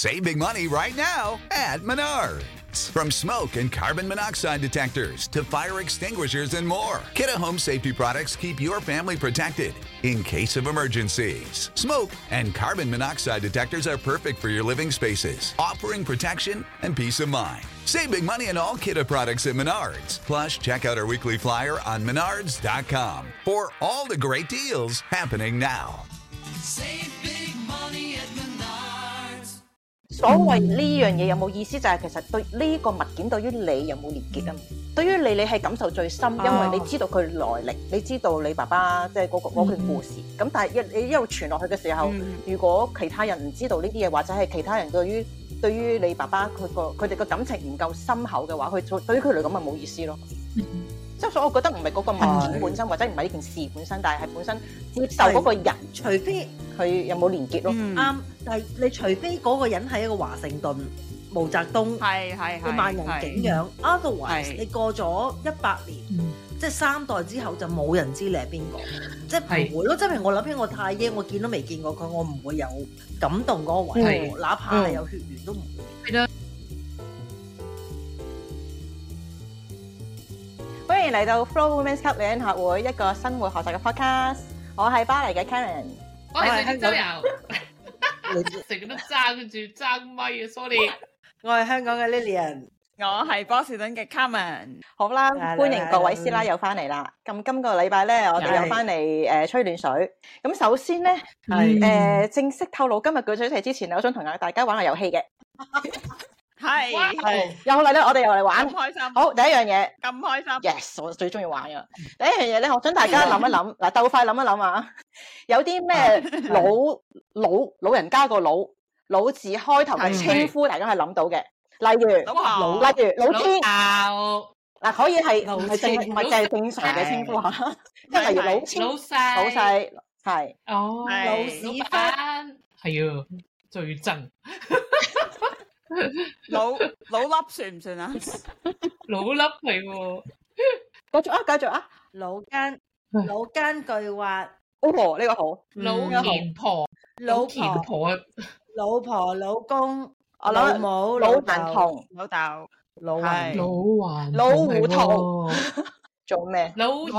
Save big money right now at Menards. From smoke and carbon monoxide detectors to fire extinguishers and more, Kidde Home Safety products keep your family protected in case of emergencies. Smoke and carbon monoxide detectors are perfect for your living spaces, offering protection and peace of mind. Save big money on all Kidde products at Menards. Plus, check out our weekly flyer on menards.com for all the great deals happening now. Save big money at Menards. 所謂呢樣嘢有冇意思，就係其實對呢個物件對於你有冇連結啊？對於你係感受最深，因為你知道佢來歷，你知道你爸爸即係嗰段故事。咁但係你一路傳落去嘅時候，如果其他人唔知道呢啲嘢，或者係其他人對於你爸爸佢哋嘅感情唔夠深厚嘅話，對於佢嚟講咪冇意思咯。即係所以，我覺得唔係嗰個物件本身，或者唔係呢件事本身，但係本身接受嗰個人， 除非佢有冇連結咯。 啱，但係你除非嗰個人係一個華盛頓、毛澤東，佢萬人景仰 ，otherwise 你過咗100年，即係3代之後就冇人知你係邊個，即係唔會咯。即係譬如我諗起我太爺，我見都未見過佢，我唔會有感動嗰個位，哪怕係有血緣都唔會。 歡迎嚟到 Flo Women's Club 女人學會，一個生活學習嘅 podcast。我係巴黎嘅 Karen， 我係香港遊，成日都爭住爭咪啊 ，sorry。 我係香港嘅 Lilian， 我係波士頓嘅 Carmen。 好啦，歡迎各位師奶又翻嚟啦。咁今個禮拜咧，我哋又翻嚟吹暖水。咁首先咧，正式透露今日嘅主題之前，我想同大家玩下遊戲嘅。 係又嚟咧，我哋又嚟玩， 咁開心。 好，第一樣嘢， 咁開心。 Yes， 我最中意玩嘅。第一樣嘢咧，我想大家諗一諗，嗱，鬥快諗一諗啊，有啲咩老人家個老字開頭嘅稱呼，大家係諗到嘅，例如老天，嗱，可以係唔係淨係正常嘅稱呼嚇，即係例如老天、老細，係老屎忽，係啊，最憎。 老粒算唔算啊？ 老粒係喎， 繼續啊！ 老奸巨猾， 哦，呢個好， 老虔婆， 老婆，老公，老母， 老頑童， 老豆， 老頑， 老糊塗，做咩？ 老狐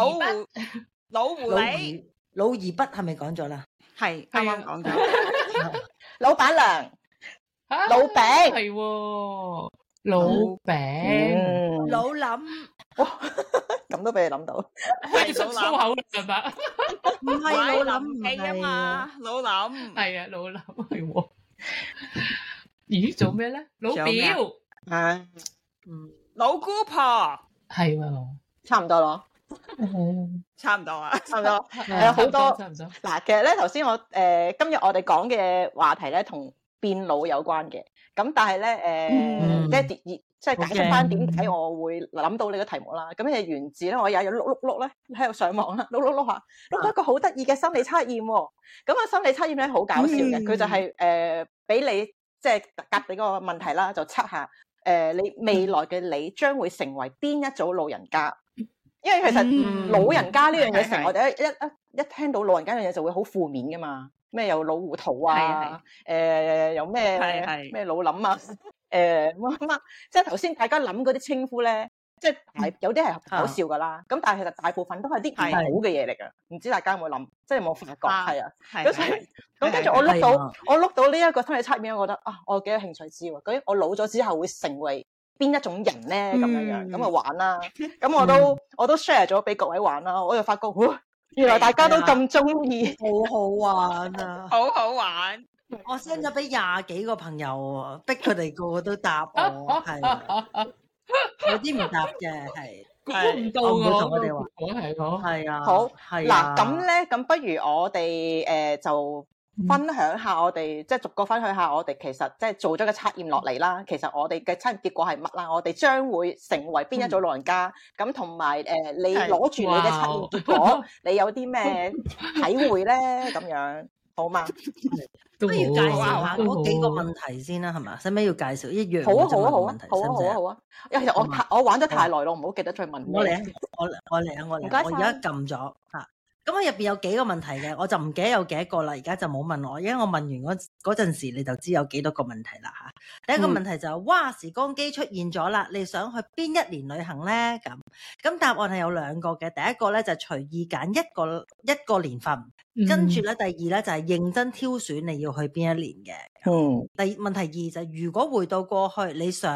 狸， 老而不係咪講咗啦？ 係啱啱講咗。 老闆娘。老餅係喎，老餅， 老諗， 咁都俾你諗到， 係出粗口係嘛？ 唔係老諗記啊嘛，老諗係啊，老諗係喎。咦，做咩咧？老表， 老姑婆， 係喎， 差唔多咯， 差唔多啊， 差唔多，有好多。 差唔多。 嗱，其實咧頭先今日我哋講嘅話題咧同變老有關嘅，咁但係咧即係解釋翻點解我會諗到呢個題目啦。咁係源自咧，我有碌咧喺度上網啦，碌下，碌到一個好得意嘅心理測驗喎。咁個心理測驗咧好搞笑嘅，佢就係俾你即係夾俾個問題啦，就測下你未來嘅你將會成為邊一組老人家。因為其實老人家呢樣嘢成我哋一聽到老人家呢樣嘢就會好負面噶嘛。咩有老糊塗啊？有咩老諗啊？乜即係頭先大家諗嗰啲稱呼咧，即係有啲係搞笑噶啦。咁但係其實大部分都係啲唔好嘅嘢嚟㗎。唔知大家有冇諗？即係有冇發覺？係啊。咁跟住我碌到呢一個心理測驗，我覺得啊，我幾有興趣知喎。究竟我老咗之後會成為邊一種人咧？咁樣咁啊玩啦。咁我都 share 咗俾各位玩啦。我就發覺，原來大家都咁中意， 好好玩啊！ 好好玩。 我 send 咗俾20幾個朋友，逼佢哋個個都答我，係有啲唔答嘅，係估唔到我唔會同佢哋話，係啊， 好係嗱咁咧，咁不如我哋就分享下我哋即係逐個分享下我哋其實即係做咗個測驗落嚟啦。其實我哋嘅測驗結果係乜啦？我哋將會成為邊一組老人家？咁同埋你攞住你嘅測驗結果，你有啲咩體會咧？咁樣好嘛？ 不如介紹下嗰幾個問題先啦，係嘛？使唔使要介紹一樣？ 好啊！因為其實我玩咗太耐咯，唔好記得再問。 我嚟啊！我而家撳咗嚇。 咁入邊有幾個問題嘅，我就唔記得有幾多個啦，而家就冇問我，因為我問完嗰陣時你就知有幾多個問題啦嚇。第一個問題就係哇，時光機出現咗啦，你想去邊一年旅行咧？咁答案係有兩個嘅，第一個咧就隨意揀一個年份，跟住咧第二咧就係認真挑選你要去邊一年嘅。問題二就係如果回到過去，你想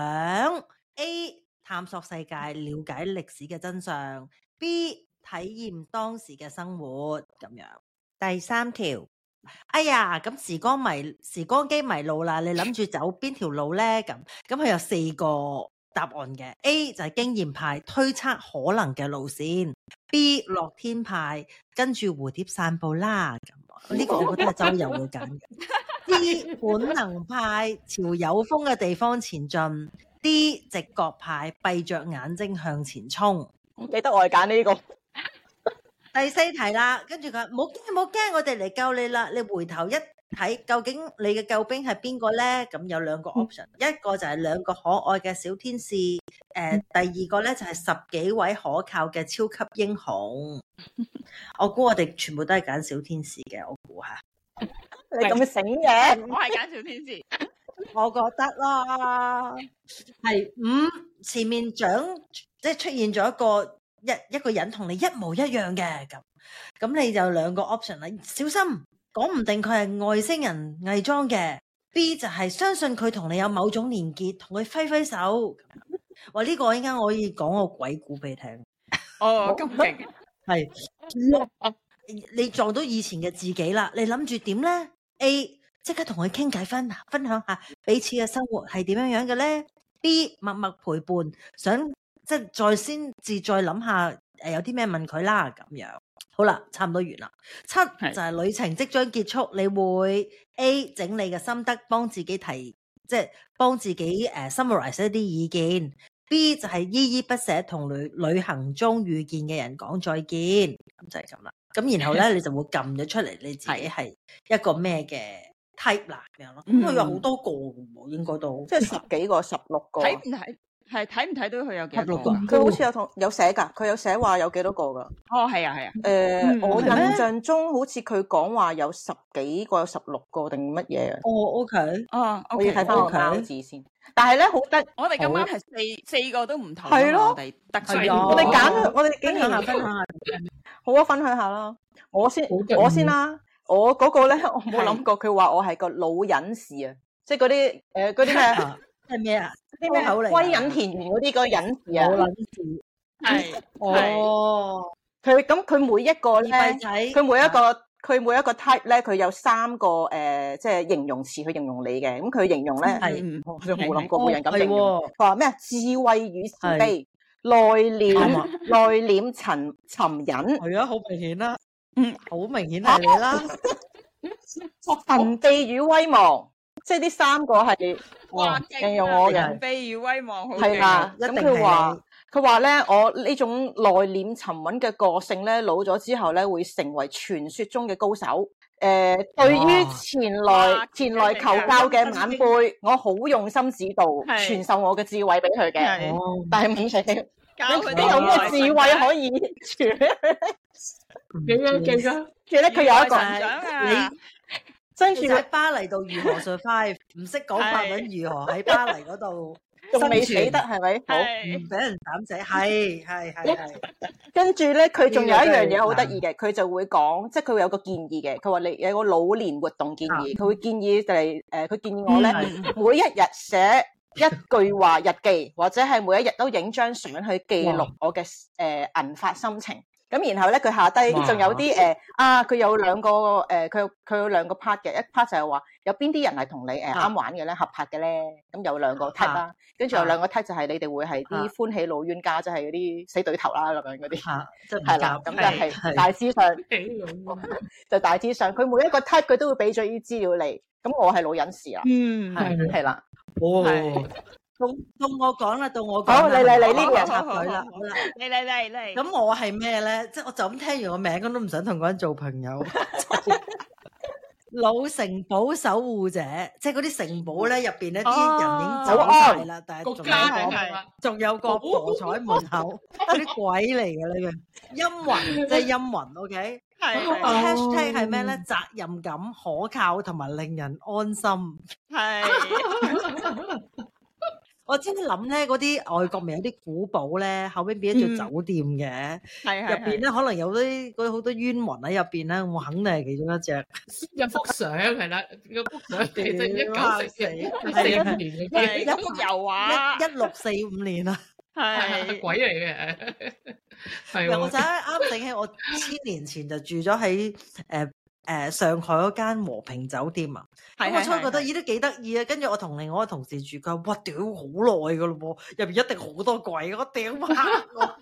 A 探索世界，了解歷史嘅真相 ，B 體驗當時嘅生活咁樣。第三條，哎呀，咁時光機迷路啦，你諗住走邊條路呢？咁佢有4個答案嘅。A 就係經驗派，推測可能嘅路線。B 樂天派，跟住蝴蝶散步啦。咁呢個我覺得係周遊會揀嘅。D 本能派，朝有風嘅地方前進。D 直覺派，閉着眼睛向前衝。 記得我係揀呢個。 第4題啦，跟住佢話冇驚，我哋嚟救你啦！你回頭一睇，究竟你嘅救兵係邊個咧？咁有2個 option，一個就係2個可愛嘅小天使，第二個咧就係10幾位可靠嘅超級英雄。我估我哋全部都係揀小天使嘅，我估下。 你咁醒嘅？ 我係揀小天使。 我覺得啦，係前面即係出現咗一個人同你一模一樣嘅咁你就2個 option 啦，小心講唔定佢係外星人偽裝嘅。B 就係相信佢同你有某種連結，同佢揮手。哇，呢個應該我可以講個鬼故俾你聽。 哦，咁勁！ 係你撞到以前嘅自己啦，你諗住點咧 ？A 即刻同佢傾偈，分享下彼此嘅生活係點樣嘅咧。B 默默陪伴，想即係再諗下有啲咩問佢啦咁樣。好啦，差唔多完啦。7就係旅程即將結束，你會 A 整理嘅心得，幫自己summarize 一啲意見。B 就係依依不捨同旅行中遇見嘅人講再見，咁就係咁啦。咁然後咧你就會撳咗出嚟，你自己係一個咩嘅 type 啦咁樣咯。咁佢有好多個嘅喎，應該都即係10幾個、16個。 睇唔睇到佢有幾多個？ 佢好似有寫㗎，佢有寫話有幾多個㗎。 哦，係啊。 我印象中好似佢講話有10幾個，有16個定乜嘢啊？ 哦 ，OK， 我要睇翻個貓字先。但係咧好得， 我哋咁啱係四個都唔同。 係咯， 我哋得罪我哋揀，我哋竟然分享下。 好啊，分享下啦。我先啦。我嗰個咧，我冇諗過佢話我係個老隱士啊，即係嗰啲咩？ 係咩啊？ 啲咩口嚟？歸隱田園嗰啲個隱士啊， 老隱士係哦。 佢每一個咧，佢每一個 type 咧，佢有3個即係形容詞去形容你嘅。咁佢形容咧，我就冇諗過會有人咁形容。佢話咩啊？智慧與慈悲，內斂沉隱。 係啊，好明顯啦。好明顯係你啦。 神秘與威望。即係呢3個係形容我嘅神秘與威望， 係啦。咁佢話咧，我呢種內斂沉穩嘅個性咧，老咗之後咧，會成為傳說中嘅高手。對於前來求教嘅晚輩，我好用心指導，傳授我嘅智慧俾佢嘅。但係問題，你有咩智慧可以傳？記啊！記得佢有一個你。跟住喺巴黎度如何 survive？ 唔識講法文，如何喺巴黎嗰度仲未死得係咪？好唔俾人膽死，係。 跟住咧，佢仲有一樣嘢好得意嘅，佢就會講，即係佢會有個建議嘅。佢話你有個老年活動建議，佢會建議就係佢建議我咧，每一日寫一句話日記，或者係每一日都影張相去記錄我嘅銀髮心情。咁然後咧，佢下低仲有啲佢有2個佢有2個 part 嘅，一 part 就係話有邊啲人係同你啱玩嘅咧，合拍嘅咧，咁有2個 type 啦，跟住有2個 type 就係你哋會係啲歡喜老冤家，即係嗰啲死對頭啦咁樣嗰啲，係啦，咁就係大致上，就大致上，佢每一個 type 佢都會俾咗啲資料你，咁我係老隱士啦，係啦， 到我講啦， 好，嚟呢個人插嘴啦，好啦， 嚟。 咁我係咩咧？即係我就咁聽完個名，咁都唔想同嗰人做朋友。老城堡守護者，即係嗰啲城堡咧入邊咧啲人已經走晒啦，但係仲有個婆坐喺門口，嗰啲鬼嚟嘅呢個陰魂，即係陰魂。OK， #係咩咧？責任感、可靠同埋令人安心。 係。 我真係諗咧，嗰啲外國咪有啲古堡咧，後尾變咗做酒店嘅，入邊咧可能有啲好多冤魂喺入邊咧，我肯定係其中一隻。 有幅相係啦，有幅相其實1945年嘅， 一幅油畫 1645年啊， 係鬼嚟嘅，係。 我就啱醒起，我1000年前就住咗喺上海嗰間和平酒店啊，咁我初覺得咦都幾得意啊，跟住我同另外一個同事住，佢話哇屌好耐噶咯喎，入邊一定好多鬼，我屌啊！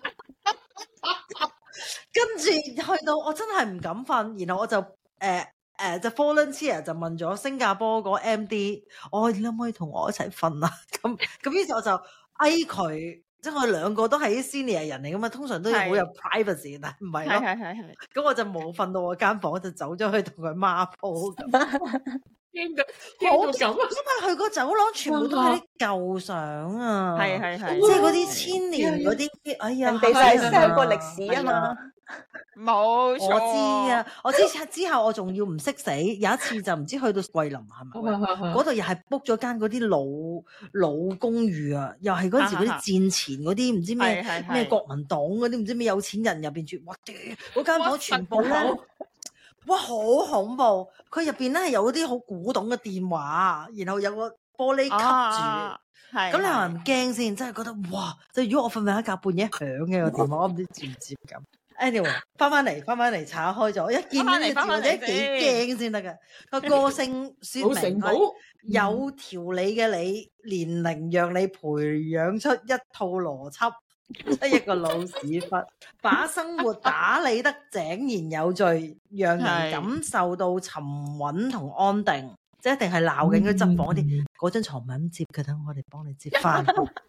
跟住去到我真係唔敢瞓，然後我就就 volunteer 就問咗新加坡嗰 MD，你可唔可以同我一齊瞓啊？咁於是我就嗌佢。即係我哋兩個都係啲 senior 人嚟噶嘛，通常都要好有 privacy，但係唔係咯。係。咁我就冇瞓到我間房，就走咗去同佢孖鋪。驚到咁，因為佢個走廊全部都係啲舊相啊。係。即係嗰啲1000年嗰啲，哎呀， 人哋就係 sell 過歷史啊嘛。 冇錯， 我知啊，我之後我仲要唔識死，有一次就唔知去到桂林係咪？嗰度又係 book 咗間嗰啲老公寓啊，又係嗰陣時嗰啲戰前嗰啲唔知咩國民黨嗰啲唔知咩有錢人入邊住，哇！嗰間房全部咧，哇好恐怖！佢入邊咧係有啲好古董嘅電話，然後有個玻璃吸住，咁你係咪唔驚先？真係覺得哇！即係如果我瞓一覺半夜響嘅個電話，我唔知接唔接咁。Anyway， 翻翻嚟查開咗，一見呢個字或者幾驚先得㗎。個性說明有條理嘅你，年齡讓你培養出一套邏輯，一個老屎忽，把生活打理得井然有序，讓人感受到沉穩同安定。即係一定係鬧緊嗰執房嗰啲，嗰張床唔係咁接嘅，等我哋幫你接翻。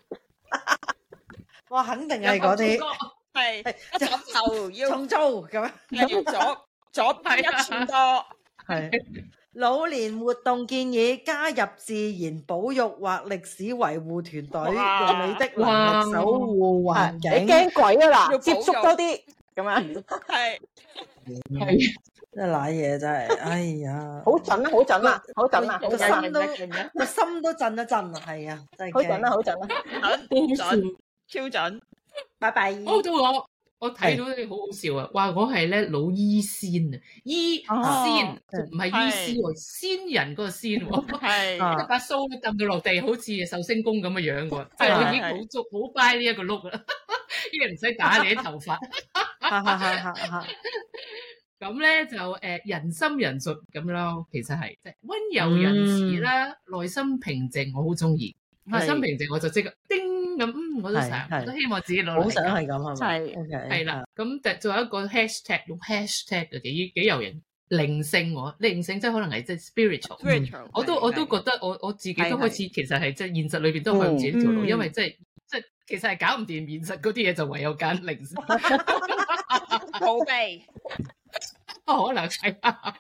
我肯定係嗰啲。 係一左頭要重租咁樣，左派一寸多。 係老年活動建議加入自然保育或歷史維護團隊，用你的能力守護環境。 你驚鬼啊啦！接觸多啲咁樣。 係真係瀨嘢真係，哎呀！ 好準啊！好準啊！好準啊！ 個心都震一震啊！係啊，真係好準啊！好準啊！ 準，超準。 拜拜。 到我睇到你好好笑啊！哇，我係咧老醫仙啊，醫仙唔係醫師喎，仙人嗰個仙喎，係一把鬚都揼到落地，好似壽星公咁嘅樣喎，即係我已經好足好 buy 呢一個 look 啦，呢個唔使打你啲頭髮。咁咧就人心仁術咁咯，其實係即係溫柔仁慈啦，內心平靜，我好中意。內心平靜我就即刻叮咁，我都成，都希望自己攞嚟。 好想係咁係咪？ 係啦，咁仲有一個 hashtag 用 hashtag 嘅幾有型，靈性喎，靈性即係可能係即係 spiritual。我都覺得我自己都開始其實係即係現實裏邊都向自己條路，因為即係其實係搞唔掂現實嗰啲嘢，就唯有揀靈性逃避。 可能係。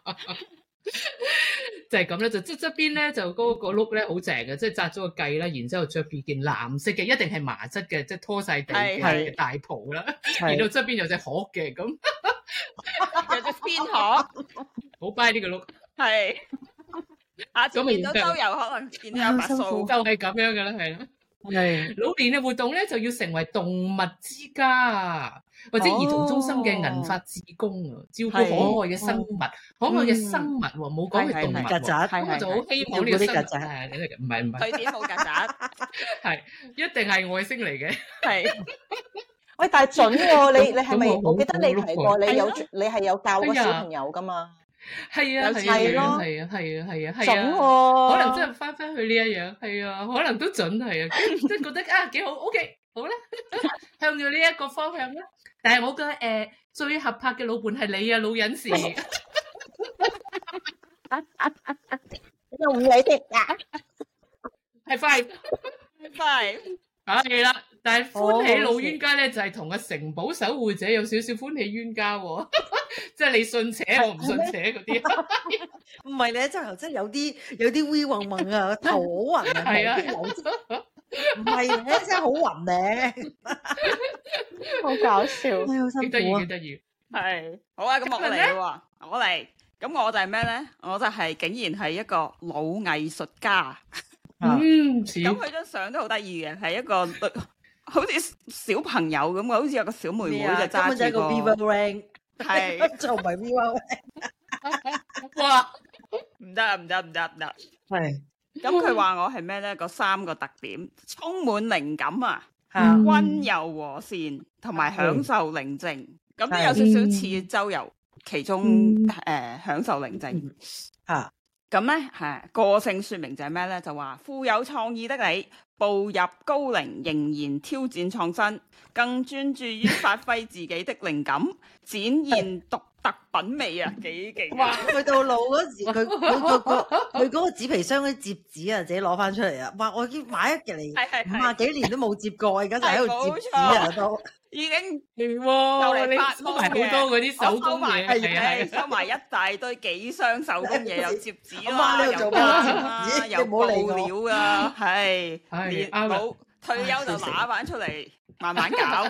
就係咁咧，就即係側邊咧就嗰個 look 咧好正嘅，即係紮咗個髻啦，然之後着住件藍色嘅，一定係麻質嘅，即係拖晒地嘅大袍啦，然後側邊有隻殼嘅，咁有隻邊殼， 好 buy 呢個 look， 係，下次見到周遊可能見到有把數， 就係咁樣嘅啦，係啦。老年嘅活動咧就要成為動物之家或者兒童中心嘅銀髮志工啊，照顧可愛嘅生物，可愛嘅生物喎，冇講係動物喎，咁我就好希望呢個生物唔係對點冇曱甴， 係一定係外星嚟嘅， 係。 喂，但係準喎，你係咪？我記得你提過，你係有教過小朋友噶嘛？ 係啊， 係咯， 係啊， 準喎， 可能真係翻去呢一樣，係啊，可能都準係啊，即係覺得啊幾好 ，OK，好啦，向住呢一個方向啦。但係我覺得最合拍嘅老伴係你啊，老人士， 又唔理添啊， 係5，係啦。但係歡喜老冤家咧，就係同阿城堡守護者有少少歡喜冤家喎，即係你信邪我唔信邪嗰啲。 唔係咧，即係有啲 V 暈暈啊，頭好暈啊，係啊，唔係咧，真係好暈咧， 好搞笑， 好辛苦啊， 幾得意。 係好啊，咁我嚟喎，我嚟。咁我就係咩咧？我就係竟然係一個老藝術家。咁佢張相都好得意嘅，係一個好似小朋友咁嘅，好似有個小妹妹就揸住個 Viva Ring， 係就唔係 Viva Ring。 哇！唔得， 係。 咁佢話我係咩咧？嗰3個特點，充滿靈感啊，溫柔和善，同埋享受寧靜。咁都有少少似周遊其中享受寧靜。咁咧係個性說明就係咩咧？就話富有創意的你，步入高齡仍然挑戰創新，更專注於發揮自己的靈感，展現獨特品味啊！幾勁！ 哇！去到老嗰時，佢嗰個紙皮箱嗰啲摺紙啊，自己攞翻出嚟啊！哇！我已經買一嚟50幾年都冇摺過，而家就喺度摺紙啊都。 已經就嚟發收埋好多嗰啲手工嘢， 係收埋一大堆幾箱手工嘢，有摺紙啦， 有紙，有布料啊，係冇退休就拿翻出嚟慢慢搞，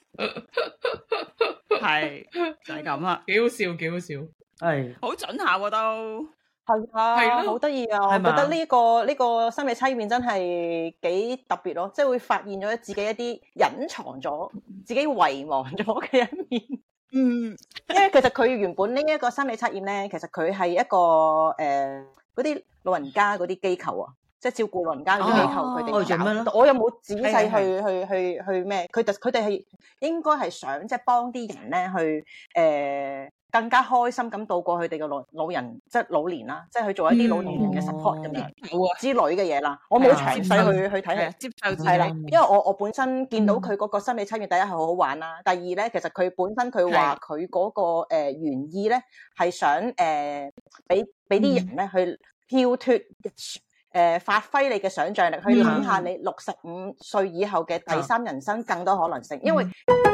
係就係咁啦， 幾好笑，幾好笑， 係好準下喎都。 係啊，好得意啊！我覺得呢個心理測驗真係幾特別咯，即係會發現咗自己一啲隱藏咗、自己遺忘咗嘅一面。因為其實佢原本呢一個心理測驗咧，其實佢係一個嗰啲老人家嗰啲機構啊，即係照顧老人家嗰啲機構，佢哋搞。我有冇仔細去咩？佢哋係應該係想即係幫啲人咧去更加開心咁度過佢哋嘅老人，即係老年啦，即係去做一啲老年人嘅 support 咁樣之類嘅嘢啦。我冇詳細去睇係接受係啦，因為我本身見到佢嗰個心理測驗，第一係好好玩啦，第二咧其實佢本身佢話佢嗰個原意咧係想俾啲人咧去跳脫發揮你嘅想像力，去諗下你65歲以後嘅第三人生更多可能性，因為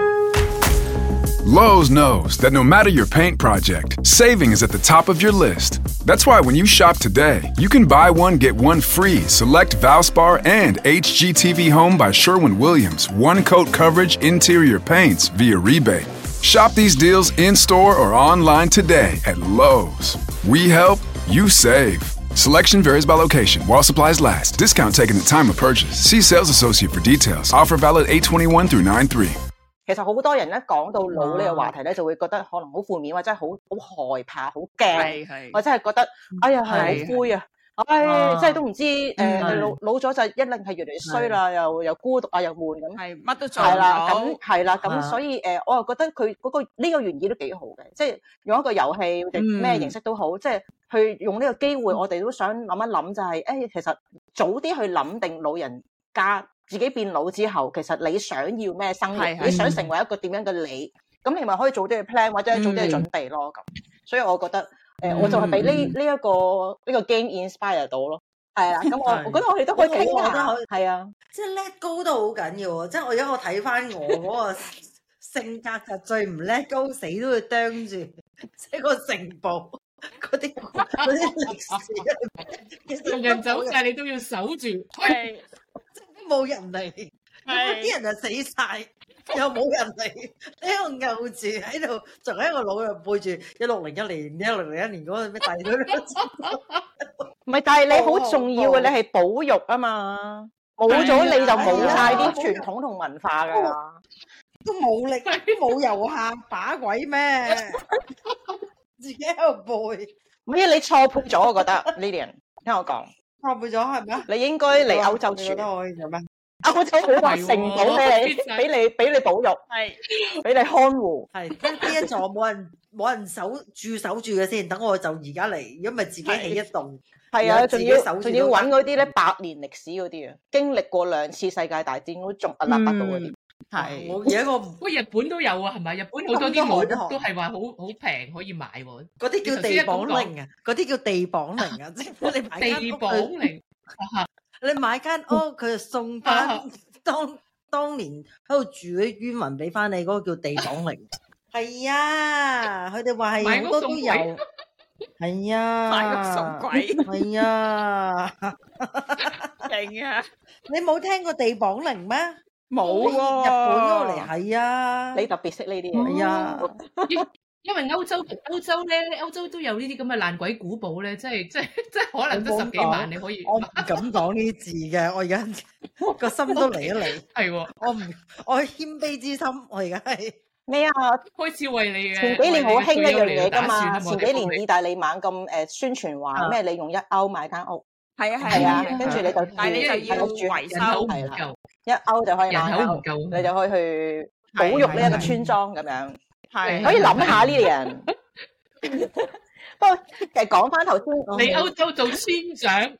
Lowe's knows that no matter your paint project, saving is at the top of your list. That's why when you shop today, you can buy one, get one free. Select Valspar and HGTV Home by Sherwin-Williams. One coat coverage interior paints via rebate. Shop these deals in-store or online today at Lowe's. We help, you save. Selection varies by location. While supplies last. Discount taken at time of purchase. See sales associate for details. Offer valid 8/21 through 9/3. 其實好多人咧講到老呢個話題咧，就會覺得可能好負面，或者係好害怕、好驚，或者係覺得哎呀係好灰啊，即係都唔知老咗就一定係越嚟越衰啦，又孤獨啊，又悶咁， 係乜都做唔到。 咁所以我又覺得佢嗰個呢個原意都幾好嘅，即係用一個遊戲定咩形式都好，即係去用呢個機會，我哋都想諗一諗，就係其實早啲去諗定老人家。自己變老之後，其實你想要咩生活？你想成為一個點樣嘅你？咁你咪可以早啲去 plan 或者早啲去準備咯。咁，所以我覺得我就係俾呢一個 game inspire 到咯。係啦，咁我覺得我哋都可以傾下。係啊， 即係 let go 都好緊要喎。即係我而家我睇翻我嗰個性格就最唔 let go，死都會啄住，即係個城堡嗰啲歷史， 同人走晒你都要守住。係。 冇人嚟，啲人就死晒，又冇人嚟，你喺度漚住喺度，仲喺個腦入背住1601年嗰個咩大隊。 唔係，但係你好重要嘅，你係保育啊嘛，冇咗你就冇晒啲傳統同文化噶啦， 都冇力，冇遊客把鬼咩？自己喺度背， 唔係你錯配咗，我覺得 Lilian， 聽我講。 錯配咗係咩？ 你應該嚟歐洲住，歐洲好多城堡俾你保育，係俾你看護， 係呢一座冇人守住嘅先。等我就而家嚟，如果唔係自己起一棟， 係啊，仲要揾嗰啲咧100年歷史嗰啲啊，經歷過2次世界大戰都仲屹立不倒嗰啲。 係，我而家日本都有啊，係咪？日本好多啲老屋都係話好平可以買喎。 嗰啲叫地綁靈啊，嗰啲叫地綁靈啊，即係你買地綁靈， 你買間屋佢就送翻當年喺度住嗰啲冤魂俾翻你，嗰個叫地綁靈。係啊，佢哋話係好多都有。係啊， 買屋送鬼。 係啊， 勁啊！ 你冇聽過地綁靈咩？ 冇喎， 日本嗰度嚟係啊， 你特別識呢啲嘢。 係啊， 因為歐洲咧，歐洲都有呢啲咁嘅爛鬼古堡咧，即係可能得10幾萬你可以。 我唔敢講呢啲字嘅，我而家個心都嚟一嚟。 係喎， 我謙卑之心，我而家係咩啊？ 開始為你嘅前幾年好興一樣嘢㗎嘛， 嘛。 前幾年意大利猛咁宣傳話咩？你用1歐買間屋， 係啊係啊，跟住你就但係你就要維修， 係啦，1歐就可以買間屋，你就可以去保育呢一個村莊咁樣， 係可以諗下呢啲人。不過講翻頭先， 你歐洲做村長。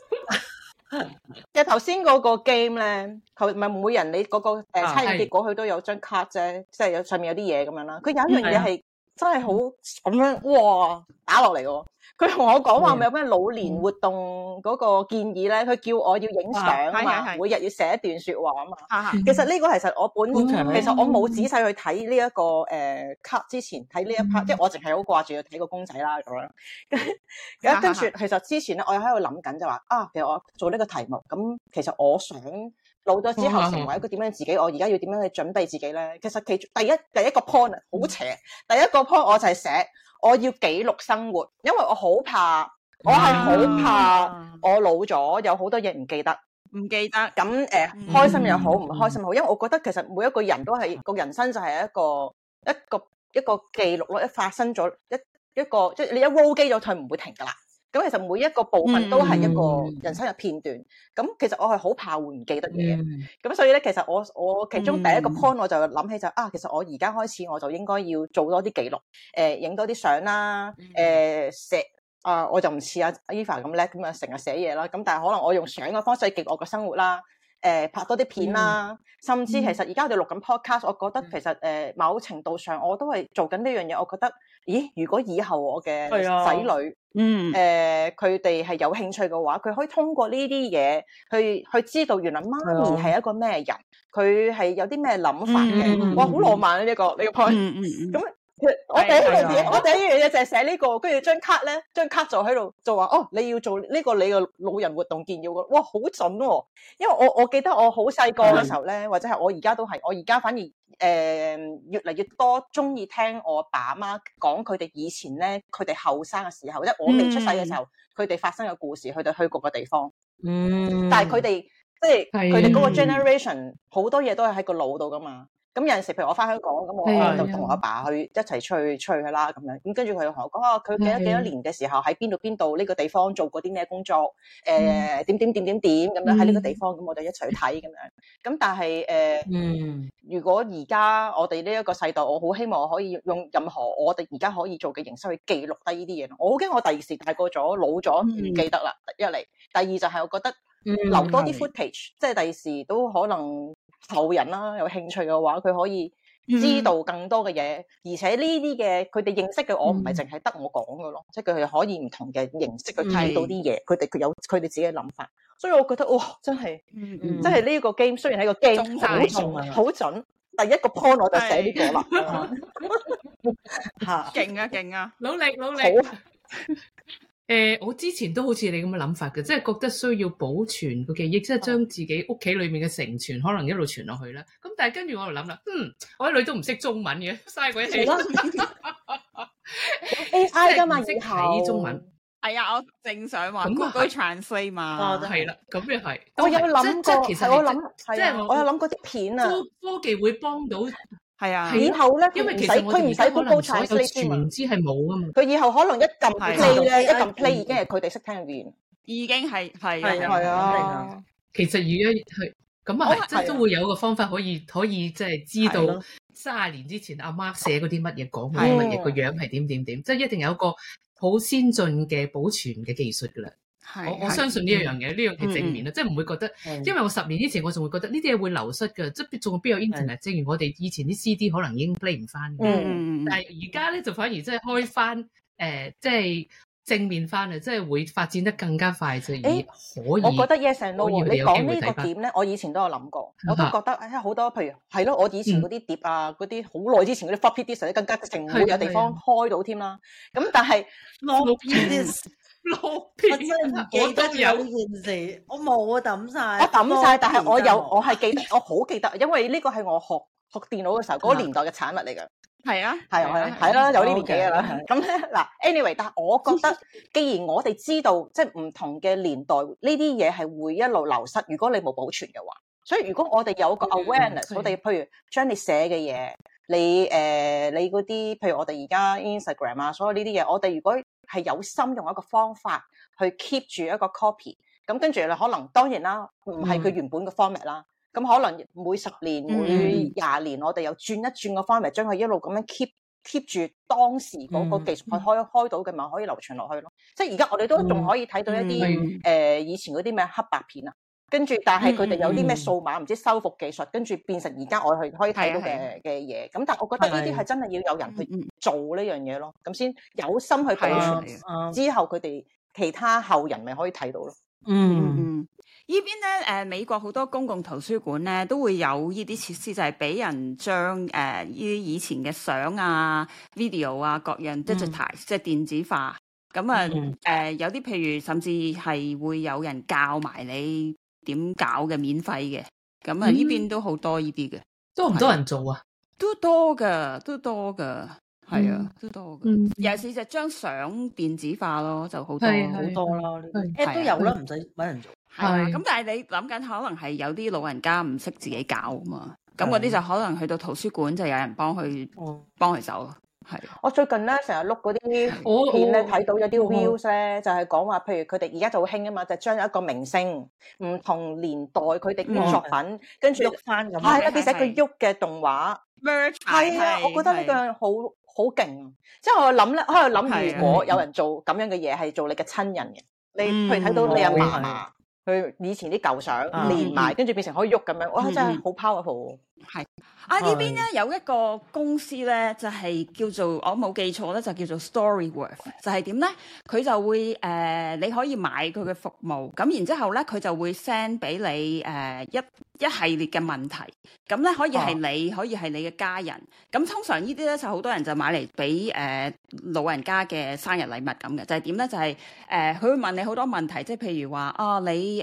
即係頭先嗰個 game 咧，佢咪每人你嗰個測驗結果佢都有張卡啫，即係有上面有啲嘢咁樣啦。佢有一樣嘢係真係好咁樣，哇打落嚟喎！佢同我講話咪有咩老年活動嗰個建議咧，佢叫我要影相啊嘛，每日要寫一段說話啊嘛。其實呢個其實其實我冇仔細去睇呢一個卡之前睇呢一 part，即係我淨係好掛住去睇個公仔啦咁樣。跟住其實之前咧，我又喺度諗緊就話其實我做呢個題目，咁其實我想老咗之後成為一個點樣自己，我而家要點樣去準備自己咧？其實第一個 point 好邪，第一個 point 我就係寫。我要記錄生活，因為我好怕，我係好怕我老咗有好多嘢唔記得。咁開心又好，唔開心又好，因為我覺得其實每一個人都係個人生就係一個記錄咯，一發生咗一個即係你一 roll 機咗佢唔會停噶啦。咁其實每一個部分都係一個人生嘅片段。咁其實我係好怕會唔記得嘢。咁所以咧，其實我其中第一個 point 我就諗起就其實我而家開始我就應該要做多啲記錄，影多啲相啦，寫我就唔似阿 Eva 咁叻咁啊，成日寫嘢啦。咁但係可能我用相嘅方式記錄我嘅生活啦。拍多啲片啦，甚至其實而家我哋錄緊 podcast，我覺得其實某程度上我都係做緊呢樣嘢。我覺得，咦？如果以後我嘅仔女，佢哋係有興趣嘅話，佢可以通過呢啲嘢去知道原來媽咪係一個咩人，佢係有啲咩諗法嘅。哇，好浪漫啊！呢個 point。咁我第一樣嘢就係寫呢個，跟住張卡就喺度就話你要做呢個你嘅老人活動建議喎，哇好準喎！因為我記得我好細個嘅時候咧，或者係我而家都係，我而家反而越嚟越多中意聽我爸媽講佢哋以前咧，佢哋後生嘅時候，即係我未出世嘅時候，佢哋發生嘅故事，佢哋去過嘅地方。但係佢哋即係佢哋嗰個 generation 好多嘢都係喺個腦度噶嘛。咁有陣時，譬如我翻香港，咁我就同我阿爸去一齊出去啦，咁樣。咁跟住佢就同我講佢幾多年嘅時候喺邊度呢個地方做過啲咩工作，點咁樣喺呢個地方，咁我哋一齊去睇咁樣。咁但係如果而家我哋呢一個世代，我好希望我可以用任何我哋而家可以做嘅形式去記錄低呢啲嘢。我好驚我第二時大個咗老咗唔記得啦。一嚟，第二就係我覺得留多啲 footage，即係第二時都可能。後人啦，有興趣嘅話，佢可以知道更多嘅嘢，而且呢啲嘅佢哋認識嘅我唔係淨係得我講嘅咯，即係佢哋可以唔同嘅形式去睇到啲嘢，佢哋有佢哋自己嘅諗法，所以我覺得哇，真係呢個 game 雖然係個 game 好準，第一個 point 我就寫呢個啦， 勁啊，努力。 我之前都好似你咁嘅諗法嘅，即係覺得需要保存個記憶，即係將自己屋企裏面嘅承傳，可能一路傳落去啦。咁但係跟住我就諗啦，我啲女都唔識中文嘅，嘥鬼氣。 AI 噶嘛， 識睇中文。 係啊，我正想話 Google Translate 嘛。 係啦，咁又係。 我有諗過， 其實我有諗過啲片啊， 科技會幫到。 係啊， 以後咧， 因為其實佢唔使 Google Translate 全知係冇啊嘛。 佢以後可能一撳 play 咧，一撳 play 已經係佢哋識聽嘅語言， 已經係啊。 其實而家係咁啊，即係都會有個方法可以即係知道30年之前阿媽寫嗰啲乜嘢，講嗰啲乜嘢，個樣係點，即係一定有一個好先進嘅保存嘅技術噶啦。我相信呢一樣嘢，呢樣係正面啦，即係唔會覺得，因為我10年之前我仲會覺得呢啲嘢會流失㗎，即係仲邊有 internet？正如我哋以前啲 CD 可能已經 play 唔翻，但係而家咧就反而即係開翻，即係正面翻啊，即係會發展得更加快就可以。 我覺得 yes and no，你講呢個點咧，我以前都有諗過，我都覺得好多，譬如係咯，我以前嗰啲碟啊，嗰啲好耐之前嗰啲 floppy disk 更加直情會有地方開到添啦。咁但係路片， 我真係唔記得有呢件事，我冇啊，抌晒。 我抌晒，但係我係記得，我好記得，因為呢個係我學電腦嘅時候嗰個年代嘅產物嚟㗎。 係啊， 係啦，有呢年紀㗎啦。咁咧嗱 ，anyway， 但係我覺得，既然我哋知道即係唔同嘅年代呢啲嘢係會一路流失，如果你冇保存嘅話，所以如果我哋有個 awareness，我哋譬如將你寫嘅嘢，你嗰啲，譬如我哋而家 Instagram 啊，所有呢啲嘢，我哋如果係有心用一個方法去 keep 住一個 copy， 咁跟住你可能當然啦，唔係佢原本嘅 format 啦。咁可能每10年、每20年，我哋又轉一轉個方面，將佢一路咁樣 keep 住當時嗰個技術去開到嘅，咪可以流傳落去咯。即係而家我哋都仲可以睇到一啲以前嗰啲咩黑白片啊，跟住但係佢哋有啲咩數碼唔知修復技術，跟住變成而家我哋可以睇到嘅嘢。咁但係我覺得呢啲係真係要有人去做呢樣嘢咯，咁先有心去保存。之後佢哋其他後人咪可以睇到咯。 呢邊咧，美國好多公共圖書館咧都會有呢啲設施，就係俾人將呢啲以前嘅相啊、video 啊各樣 digitize，即係電子化。咁啊有啲譬如甚至係會有人教埋你點搞嘅，免費嘅。咁啊呢邊都好多呢啲嘅， 多唔多人做啊？ 都多㗎，係啊，都多嘅。尤其是就將相電子化咯，就好多啦。app 都有啦，唔使揾人做。 係咁但係你諗緊，可能係有啲老人家唔識自己搞啊嘛，咁嗰啲就可能去到圖書館就有人幫佢走。係我最近咧成日碌嗰啲片咧，睇到有啲 views 咧，就係講話，譬如佢哋而家就好興啊嘛，就將一個明星唔同年代佢哋嘅作品，跟住喐翻咁， 係啦，變成一個喐嘅動畫。係啊，我覺得呢個好勁。即係我諗咧，喺度諗，如果有人做咁樣嘅嘢，係做你嘅親人嘅，你譬如睇到你阿嫲嫲。佢以前啲舊相連埋，跟住變成可以喐咁樣，哇！真係好 powerful。 係呢邊咧有一個公司咧，就係叫做我冇記錯咧，就叫做 Storyworth。就係點咧？佢就會你可以買佢嘅服務，咁然之後咧，佢就會 send 俾你一系列嘅問題。咁咧可以係你，可以係你嘅家人。咁通常呢啲咧就好多人就買嚟俾老人家嘅生日禮物咁嘅。就係點咧？就係佢會問你好多問題，即係譬如話你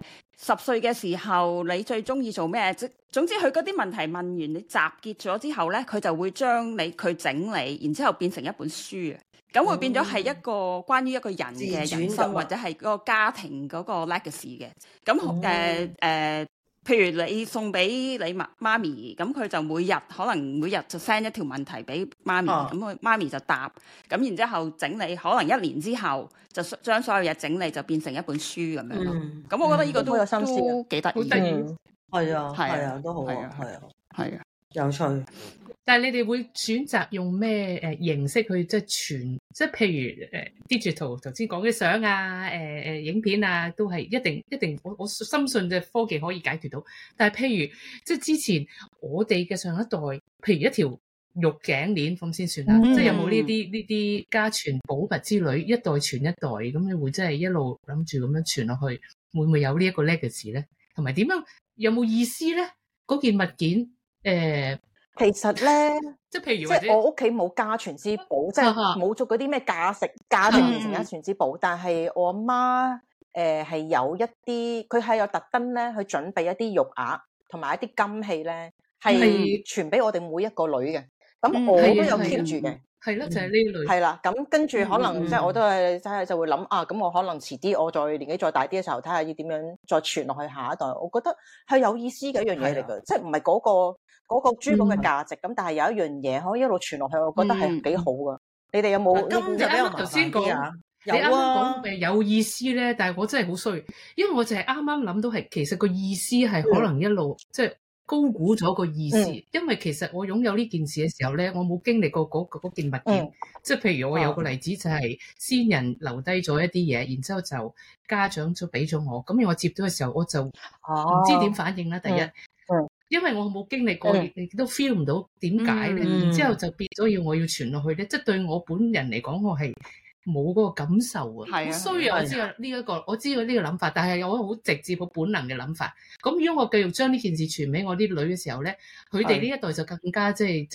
10歲嘅時候，你最中意做咩？總之佢嗰啲問題問完，你集結咗之後咧，佢就會將佢整理，然之後變成一本書啊。咁會變咗係一個關於一個人嘅人生，或者係嗰個家庭嗰個 legacy 嘅。咁譬如你送俾你媽咪，咁佢就可能每日就 send 一條問題俾媽咪，咁佢媽咪就答，咁然之後整理，可能1年之後就將所有嘢整理，就變成一本書咁樣咯。咁我覺得呢個都有心思，都幾得意。 係啊，都好啊，係啊，有趣。 但係你哋會選擇用咩形式去即係傳？即係譬如digital 頭先講嘅相啊、影片啊，都係一定我深信嘅科技可以解決到。但係譬如即係之前我哋嘅上一代，譬如一條玉頸鏈咁先算啦，即係有冇呢啲家傳寶物之類，一代傳一代咁，你會真係一路諗住咁樣傳落去，會唔會有呢一個 legacy 咧？同埋點樣有冇意思咧？嗰件物件其實咧， 即係譬如， 即係我屋企冇家傳之寶，即係冇做嗰啲咩價值變成家傳之寶。但係我阿媽係有一啲，佢係有特登咧去準備一啲玉鈪同埋一啲金器咧，係傳俾我哋每一個女嘅。咁我都有 keep 住嘅。 係咯，就係呢類。 係啦，咁跟住可能即係我都係真係就會諗咁我可能遲啲我再年紀再大啲嘅時候，睇下要點樣再傳落去下一代。我覺得係有意思嘅一樣嘢嚟嘅，即係唔係嗰個珠寶嘅價值咁，但係有一樣嘢可以一路傳落去，我覺得係幾好噶。你哋有冇？ 金就比較頭先講， 有啊， 講有意思咧，但係我真係好衰，因為我就係啱啱諗到係其實個意思係可能一路即係高估咗個意思，因為其實我擁有呢件事嘅時候咧，我冇經歷過嗰件物件，即係譬如我有個例子就係先人留低咗一啲嘢，然之後就家長就俾咗我，咁我接到嘅時候我就唔知點反應啦。第一，因為我冇經歷過，亦都 feel 唔到點解咧，然之後就變咗我要傳落去咧，即係對我本人嚟講，我係冇嗰個感受啊，好衰啊！我知道呢一個，我知道呢個諗法，但係有好直接、好本能嘅諗法。咁如果我繼續將呢件事傳俾我啲女嘅時候咧，佢哋呢一代就更加即係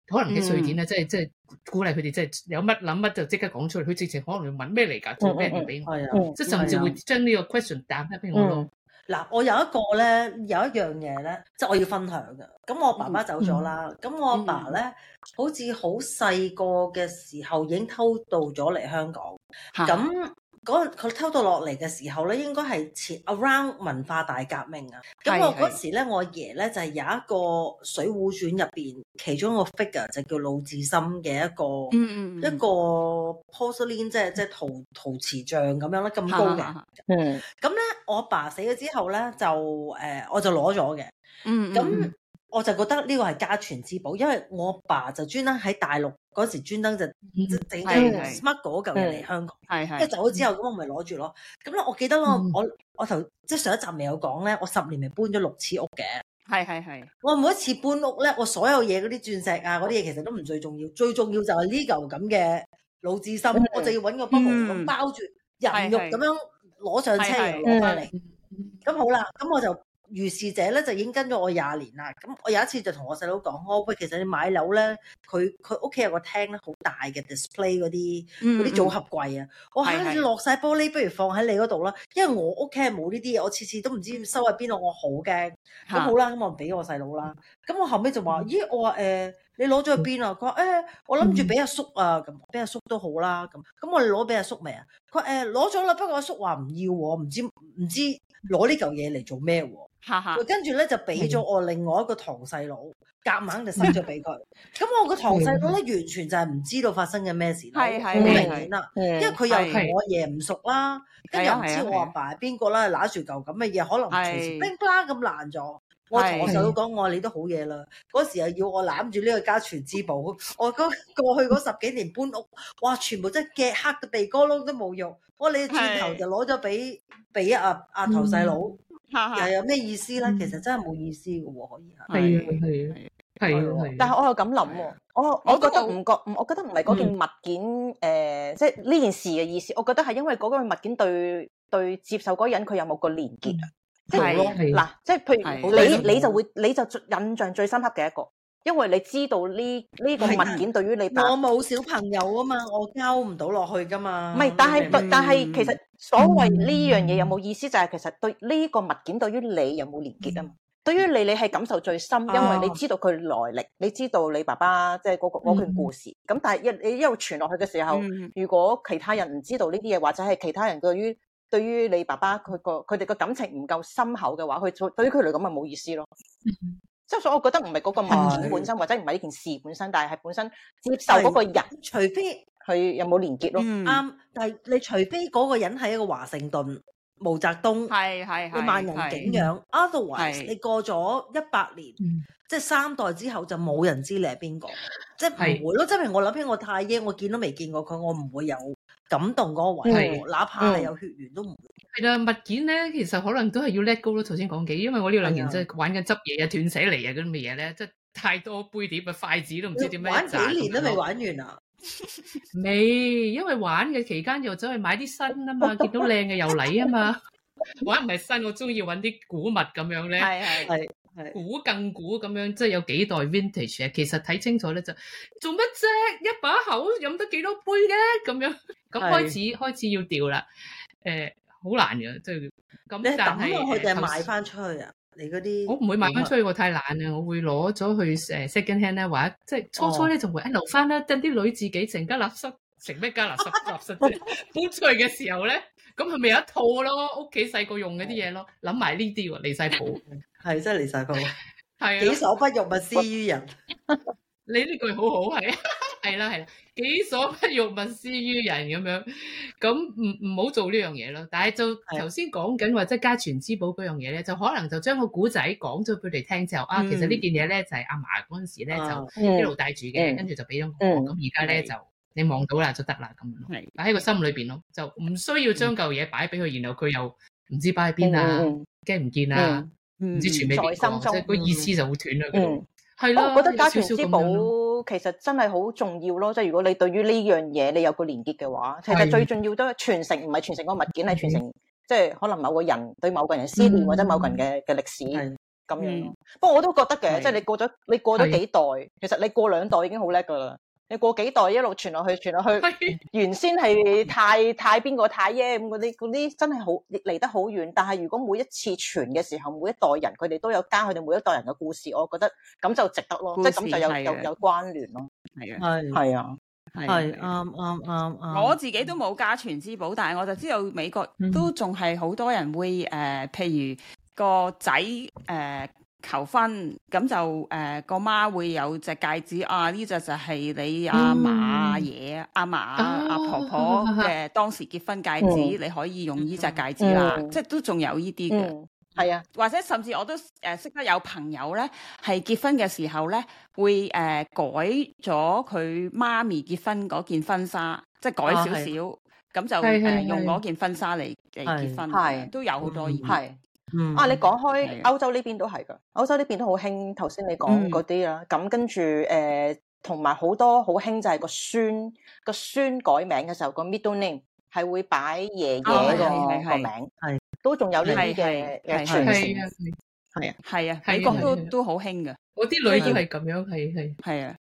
可能嘅瑞典咧，即係鼓勵佢哋，即係有乜諗乜就即刻講出嚟。佢直情可能會問咩嚟㗎，做咩要俾我？即係甚至會將呢個 question 答翻俾我咯。 嗱，我有一個咧，有一樣嘢咧，即係我要分享嘅。咁我爸爸走咗啦，咁我阿爸咧，好似好細個嘅時候已經偷渡咗嚟香港，咁。佢偷到落嚟嘅時候咧，應該係前 around 文化大革命啊。咁我嗰時咧，我阿爺咧就係有一個《水滸傳》入邊其中一個 figure 就叫魯智深嘅一個一個 porcelain 即係陶瓷像咁樣啦，咁高嘅。咁咧我阿爸死咗之後咧，就我就攞咗嘅。咁我就覺得呢個係家傳之寶，因為我阿爸就專登喺大陸嗰時專登就整咗 smuggle 嗰嚿嘢嚟香港，跟住走咗之後咁我咪攞住咯。咁咧我記得我頭即係上一集未有講咧，我10年咪搬咗6次屋嘅。係。我每一次搬屋咧，我所有嘢嗰啲鑽石啊嗰啲嘢其實都唔最重要，最重要就係呢嚿咁嘅魯智深，我就要揾個包咁包住人肉咁樣攞上車又攞翻嚟。咁好啦，咁我就。如是者咧就已經跟咗我20年啦，咁我有一次就同我細佬講，喂，其實你買樓咧，佢屋企有個廳咧，好大嘅 display 嗰啲組合櫃啊，我話你落晒玻璃，不如放喺你嗰度啦，因為我屋企係冇呢啲嘢，我次次都唔知收喺邊度，我好驚。咁好啦，咁我俾我細佬啦，咁我後尾就話，咦，我話你攞咗去邊啊？佢話我諗住俾阿叔啊，咁俾阿叔都好啦，咁我哋攞俾阿叔未啊？佢話攞咗啦，不過阿叔話唔要喎，唔知攞呢嚿嘢嚟做咩喎？跟住咧就俾咗我另外一個堂細佬，夾硬就塞咗俾佢。咁我個堂細佬咧完全就係唔知道發生緊咩事啦，好明顯啦，因為佢又同我爺唔熟啦，跟住又唔知我阿爸係邊個啦，揦住嚿咁嘅嘢，可能隨時乒乓咁爛咗。我同我細佬講，我話你都好嘢啦，嗰時又要我攬住呢個家傳之寶。我過去嗰10幾年搬屋，哇，全部真係嘅黑嘅地哥窿都冇用。我話你轉頭就攞咗俾阿頭細佬。又有咩意思咧？其實真係冇意思嘅喎，可以係。但係我又咁諗喎，我覺得我覺得唔係嗰件物件即係呢件事嘅意思。我覺得係因為嗰個物件對接受嗰人佢有冇個連結啊？即係嗱，即係譬如你就印象最深刻嘅一個。因為你知道呢個物件對於你， 我冇小朋友啊嘛，我交唔到落去噶嘛。 唔係，但係其實所謂呢樣嘢有冇意思，就係其實對呢個物件對於你有冇連結啊嘛。對於你係感受最深，因為你知道佢來歷，你知道你爸爸即係嗰段故事。咁但係你一路傳落去嘅時候，如果其他人唔知道呢啲嘢，或者係其他人對於你爸爸佢哋個感情唔夠深厚嘅話，對於佢嚟講咪冇意思咯。即係所以，我覺得唔係嗰個物件本身，或者唔係呢件事本身，但係本身接受嗰個人， 除非佢有冇連結咯。 啱，但係你除非嗰個人係一個華盛頓、毛澤東，佢萬人景仰 ，otherwise 你過咗100年，即係3代之後就冇人知你係邊個，即係唔會咯。即係譬如我諗起我太爺，我見都未見過佢，我唔會有感動嗰個位，哪怕係有血緣都唔會。 係啦，物件咧其實可能都係要 let go 咯。頭先講嘅，因為我呢兩年即係玩緊執嘢啊、斷捨離啊嗰啲咁嘅嘢咧，即係太多杯碟啊、筷子都唔知點樣玩幾年都未玩完啊！ 未，因為玩嘅期間又走去買啲新啊嘛，見到靚嘅又嚟啊嘛。玩唔係新，我中意揾啲古物咁樣咧，係古更古咁樣，即係有幾代 vintage 啊。其實睇清楚咧就做乜啫？一把口飲得幾多杯嘅咁樣，咁開始要掉啦。好難嘅，即係咁。 你抌落去定係賣翻出去啊？你嗰啲我唔會賣翻出去，我太懶啦。我會攞咗去second hand 咧，或者即係初咧仲會留翻啦，等啲女自己成家垃圾，成咩家垃圾搬出去嘅時候咧，咁係咪有一套咯？屋企細個用嗰啲嘢咯，諗埋呢啲喎，離晒譜， 係真係離晒譜， 係己所不欲，勿施於人。 你呢句好好係。係啦，己所不欲，勿施於人咁樣，咁唔好做呢樣嘢咯。但係就頭先講緊話，即係家傳之寶嗰樣嘢咧，就可能就將個古仔講咗俾佢哋聽之後，其實呢件嘢咧就係阿嫲嗰陣時咧就一路帶住嘅，跟住就俾咗我，咁而家咧就你望到啦就得啦咁樣，擺喺個心裏邊咯，就唔需要將嚿嘢擺俾佢，然後佢又唔知擺喺邊啊，驚唔見啊，唔知傳俾邊個，即係個意思就會斷啦。係咯， 我覺得家傳之寶其實真係好重要咯。即係如果你對於呢樣嘢你有個連結嘅話，其實最重要都係傳承，唔係傳承個物件，係傳承即係可能某個人對某個人嘅思念或者某個人嘅歷史。 咁樣咯。不過我都覺得嘅，即係你過咗幾代，其實你過2代已經好叻㗎啦。你過幾代一路傳落去，原先係太邊個太爺咁嗰啲真係好離得好遠。但係如果每一次傳嘅時候，每一代人佢哋都有加佢哋每一代人嘅故事，我覺得咁就值得咯，即係咁就有關聯咯。係啊。 係啱。 我自己都冇家傳之寶，但係我就知道美國都仲係好多人會譬如個仔求婚，咁就個媽會有隻戒指啊，呢隻就係你阿嫲阿爺阿嫲阿婆婆嘅當時結婚戒指，你可以用呢隻戒指啦，即係都仲有呢啲嘅。 係啊， 或者甚至我都識得有朋友咧，係結婚嘅時候咧，會改咗佢媽咪結婚嗰件婚紗，即係改少少，咁就用嗰件婚紗嚟結婚，都有好多意義。 你講開歐洲呢邊都係㗎，歐洲呢邊都好興頭先你講嗰啲啦。咁跟住同埋好多好興就係個孫改名嘅時候，個 middle name 係會擺爺爺個名，都仲有呢啲嘅傳承。 係啊，美國都好興㗎。 我啲女都係咁樣， 係啊。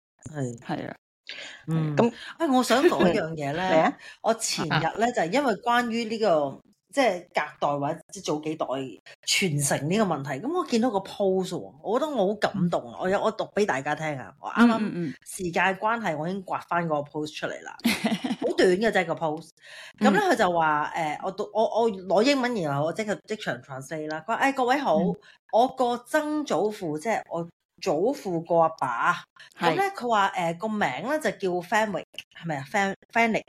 咁我想講一樣嘢咧，我前日咧就係因為關於呢個。即係隔代或者早幾代傳承呢個問題，咁我見到個 post， 我覺得我好感動啊！我讀俾大家聽啊！我啱啱時間關係，我已經刮翻個 post 出嚟啦，好短嘅啫個 post。咁咧佢就話我攞英文，然後我即場 translate 啦。佢話各位好，我個曾祖父即係我祖父個阿爸，咁咧佢話個名咧就叫 Fenwick， 係咪啊 Fenwick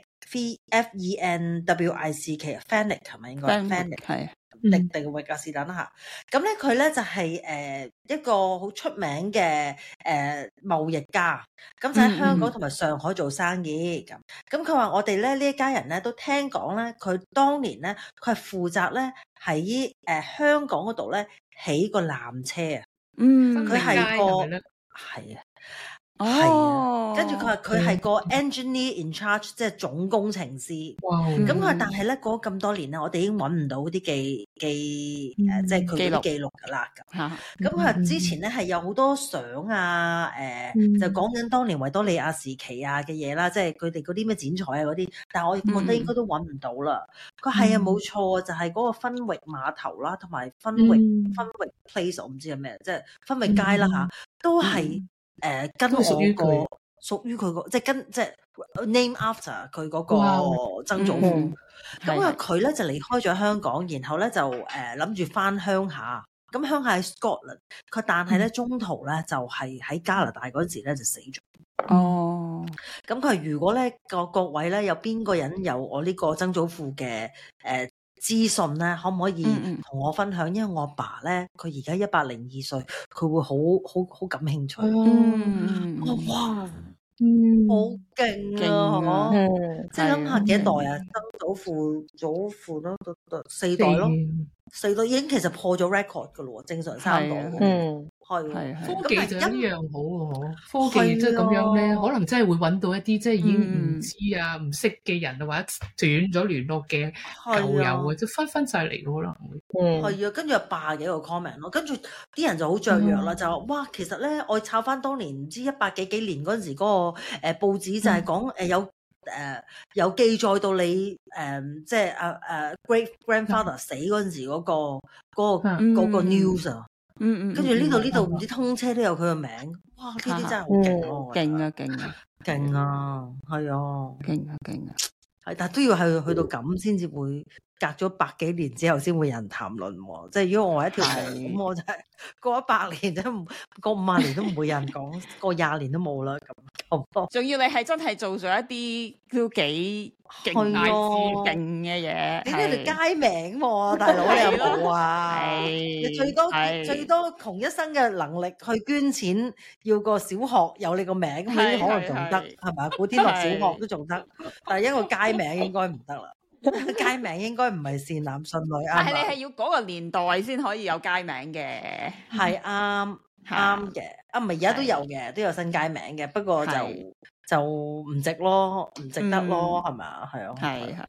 Fenwick 係咪應該 Fenwick 係定域啊是但啦嚇。咁咧佢咧就係一個好出名嘅貿易家，咁就喺香港同埋上海做生意咁佢話我哋咧呢一家人咧都聽講咧，佢當年咧佢係負責咧喺香港嗰度咧起個纜車啊。佢係個係啊。跟住佢話佢係個 engineer in charge， 即係總工程師。咁佢話但係咧過咗咁多年咧，我哋已經揾唔到啲即係佢啲記錄噶啦。咁佢話之前咧係有好多相啊，就講緊當年維多利亞時期啊嘅嘢啦，即係佢哋嗰啲咩剪彩啊嗰啲，但係我覺得應該都揾唔到啦。佢係啊，冇錯，就係嗰個分域碼頭啦，同埋分域 place， 我唔知係咩，即係分域街啦嚇，都係。跟我屬於佢個，即係跟即係 name after 佢嗰個曾祖父。咁啊，佢咧就離開咗香港，然後咧就諗住翻鄉下。咁鄉下喺 Scotland， 佢但係咧中途咧就係喺加拿大嗰時咧就死咗。咁佢話如果咧各位咧有邊個人有我呢個曾祖父嘅資訊咧，可唔可以同我分享？因為我阿爸咧，佢而家102歲，佢會好感興趣。哇，好勁啊！即係諗下幾代啊？曾祖父、祖父咯，4代咯，4代已經其實破咗 record 噶咯，正常3代。係科技就一樣好喎，科技即係咁樣咧，可能真係會揾到一啲即係已經唔知啊、唔識嘅人啊，或者斷咗聯絡嘅舊友啊，即係分晒嚟可能會。 係啊，跟住有80幾個 comment 咯，跟住啲人就好雀躍啦，就話哇，其實咧我抄翻當年唔知100幾年嗰陣時嗰個報紙就係講有記載到你即係great grandfather 死嗰陣時嗰個 news 啊。跟住呢度唔知通車都有佢個名，哇！呢啲真係好勁咯，勁啊，係啊， 勁啊， 係，但係都要去到咁先至會隔咗100幾年之後先會有人談論喎。即係如果我一條咁，我就係過100年都過50年都唔會有人講，過20年都冇啦咁。 仲要你係真係做咗一啲都幾勁嘅嘢，點解你街名喎，大佬你有冇啊？你最多窮一生嘅能力去捐錢，要個小學有你個名，咁已經可能仲得，係咪？古天樂小學都仲得，但係一個街名應該唔得啦。街名應該唔係善男信女啊，但係你係要嗰個年代先可以有街名嘅， 係啱嘅。唔係而家都有嘅，都有新街名嘅，不過就唔值咯，唔值得咯，係咪啊？係啊， 係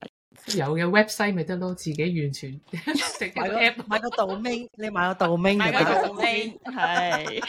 有嘅 website 咪得咯，自己完全買個 domain， 你買個 domain， 買個 domain 係。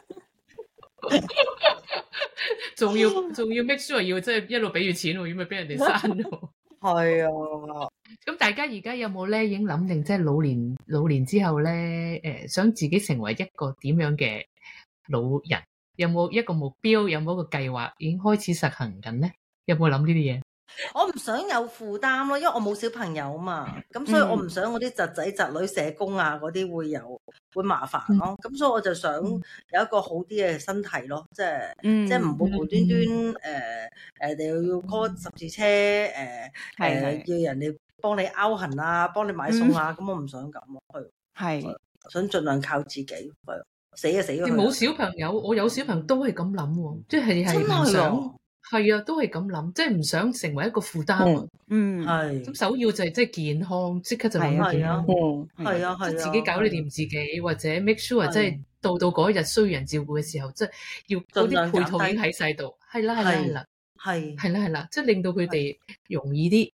仲要 make sure 要即係一路俾住錢喎，要咪俾人哋刪咗。 係啊， 咁大家而家有冇咧已經諗定，即係老年之後咧，想自己成為一個點樣嘅老人？有冇一個目標？有冇一個計劃已經開始實行緊咧？有冇諗呢啲嘢？ 我唔想有負擔咯，因為我冇小朋友嘛，咁所以我唔想我啲侄仔侄女社工啊嗰啲會麻煩咯，咁所以我就想有一個好啲嘅身體咯，即係唔會無端端你要 call 十字車要人哋幫你拗痕啊，幫你買餸啊，咁我唔想咁咯，係想盡量靠自己，死就死咗。你冇小朋友，我有小朋友都係咁諗喎，即係唔想。係啊，都係咁諗，即係唔想成為一個負擔啊。係。咁首要就係即係健康，即刻就諗健康。 係啊， 即係自己搞掂自己，或者 make sure 即係到嗰日需要人照顧嘅時候，即係要嗰啲配套已經喺晒度。係啦，係啦，即係令到佢哋容易啲。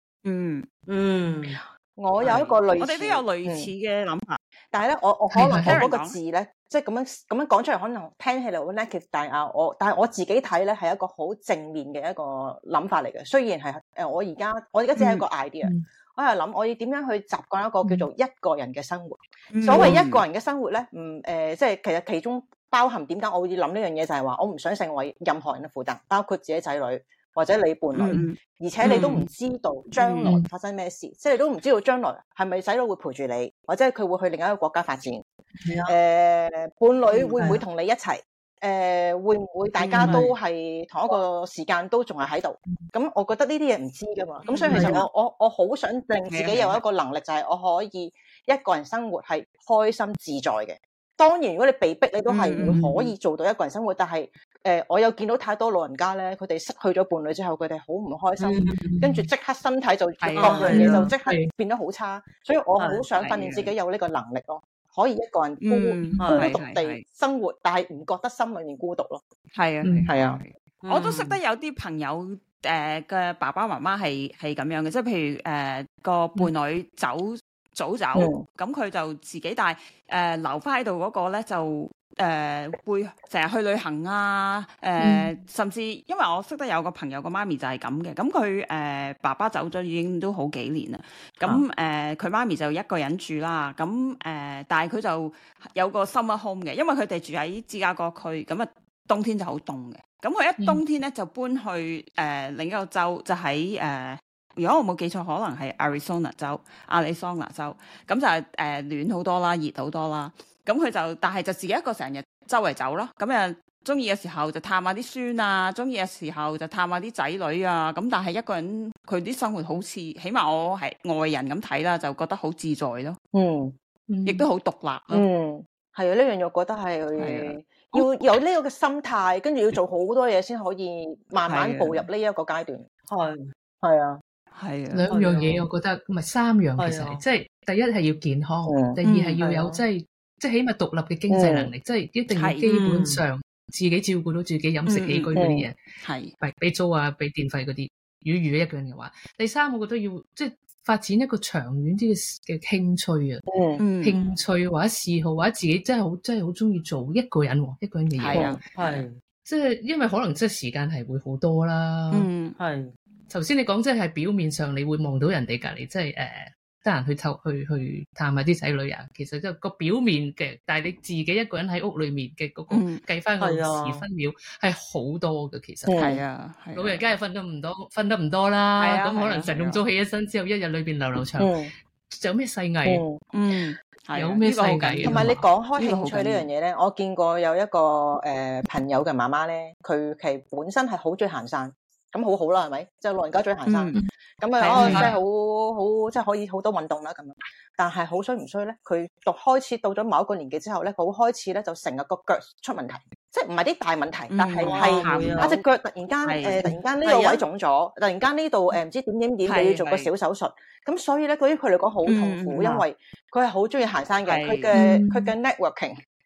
我有一個類似， 我哋都有類似嘅諗法， 但係咧，我可能我嗰個字咧，即係咁樣講出嚟，可能聽起嚟好 negative，但係我自己睇咧係一個好正面嘅一個諗法嚟嘅。雖然係我而家只係一個 idea，我係諗我要點樣去習慣一個叫做一個人嘅生活。所謂一個人嘅生活咧，即係其實其中包含點解我會諗呢樣嘢，就係話我唔想成為任何人嘅負擔，包括自己仔女。或者你伴侶，而且你都唔知道將來發生咩事，即係你都唔知道將來係咪仔女會陪住你，或者佢會去另一個國家發展。伴侶會唔會同你一齊？會唔會大家都係同一個時間都仲係喺度？咁我覺得呢啲嘢唔知噶嘛。咁所以其實我好想令自己有一個能力，就係我可以一個人生活係開心自在嘅。當然，如果你被逼，你都係會可以做到一個人生活。但係我有見到太多老人家咧，佢哋失去咗伴侶之後，佢哋好唔開心，跟住即刻身體就各樣嘢就即刻變得好差。所以我好想訓練自己有呢個能力咯，可以一個人孤獨地生活，但係唔覺得心裏面孤獨咯。係啊， 我都識得有啲朋友嘅爸爸媽媽係咁樣嘅，即係譬如個伴侶早走，咁佢就自己帶留翻喺度嗰個咧就會成日去旅行啊，甚至因為我識得有個朋友個媽咪就係咁嘅，咁佢爸爸走咗已經都好幾年啦，咁佢媽咪就一個人住啦，咁但係佢就有個 summer home 嘅，因為佢哋住喺芝加哥區，咁啊冬天就好凍嘅，咁佢一冬天咧就搬去另一個州，就喺如果我冇記錯，可能係亞利桑那州，咁就暖好多啦，熱好多啦。咁佢就，但係就自己一個成日周圍走咯。咁啊，中意嘅時候就探下啲孫啊，中意嘅時候就探下啲仔女啊。咁但係一個人，佢啲生活好似，起碼我係外人咁睇啦，就覺得好自在咯。亦都好獨立咯。 係啊，呢樣我覺得係要有呢個嘅心態，跟住要做好多嘢先可以慢慢步入呢一個階段。係啊。 兩樣嘢，我覺得唔係三樣，其實即係第一係要健康，第二係要有即係起碼獨立嘅經濟能力，即係一定要基本上自己照顧到自己飲食起居嗰啲嘢，係俾租啊、俾電費嗰啲。如果一個人嘅話，第三我覺得要即係發展一個長遠啲嘅興趣啊，興趣或者嗜好或者自己真係好中意做一個人嘅嘢，係即係因為可能即係時間係會好多啦，頭先你講即係表面上你會望到人哋隔離，即係得閒去探下啲仔女啊。其實即係個表面嘅，但係你自己一個人喺屋裏面嘅嗰個計翻個時分秒係好多嘅。其實老人家係瞓得唔多啦。咁可能晨咁早起一身之後，一日裏邊流長，仲有咩細藝？有咩細藝？ 同埋你講開興趣呢樣嘢咧，我見過有一個朋友嘅媽媽咧，佢其實本身係好中意行山。咁好啦，係咪？即係老人家中意行山，咁啊，即係好，即係可以好多運動啦咁樣。但係好衰唔衰咧？佢開始到咗某一個年紀之後咧，佢開始咧就成日個腳出問題，即係唔係啲大問題，但係隻腳突然間呢個位腫咗，突然間呢度唔知點就要做個小手術。咁所以咧，對於佢嚟講好痛苦，因為佢係好中意行山嘅，佢嘅 networking。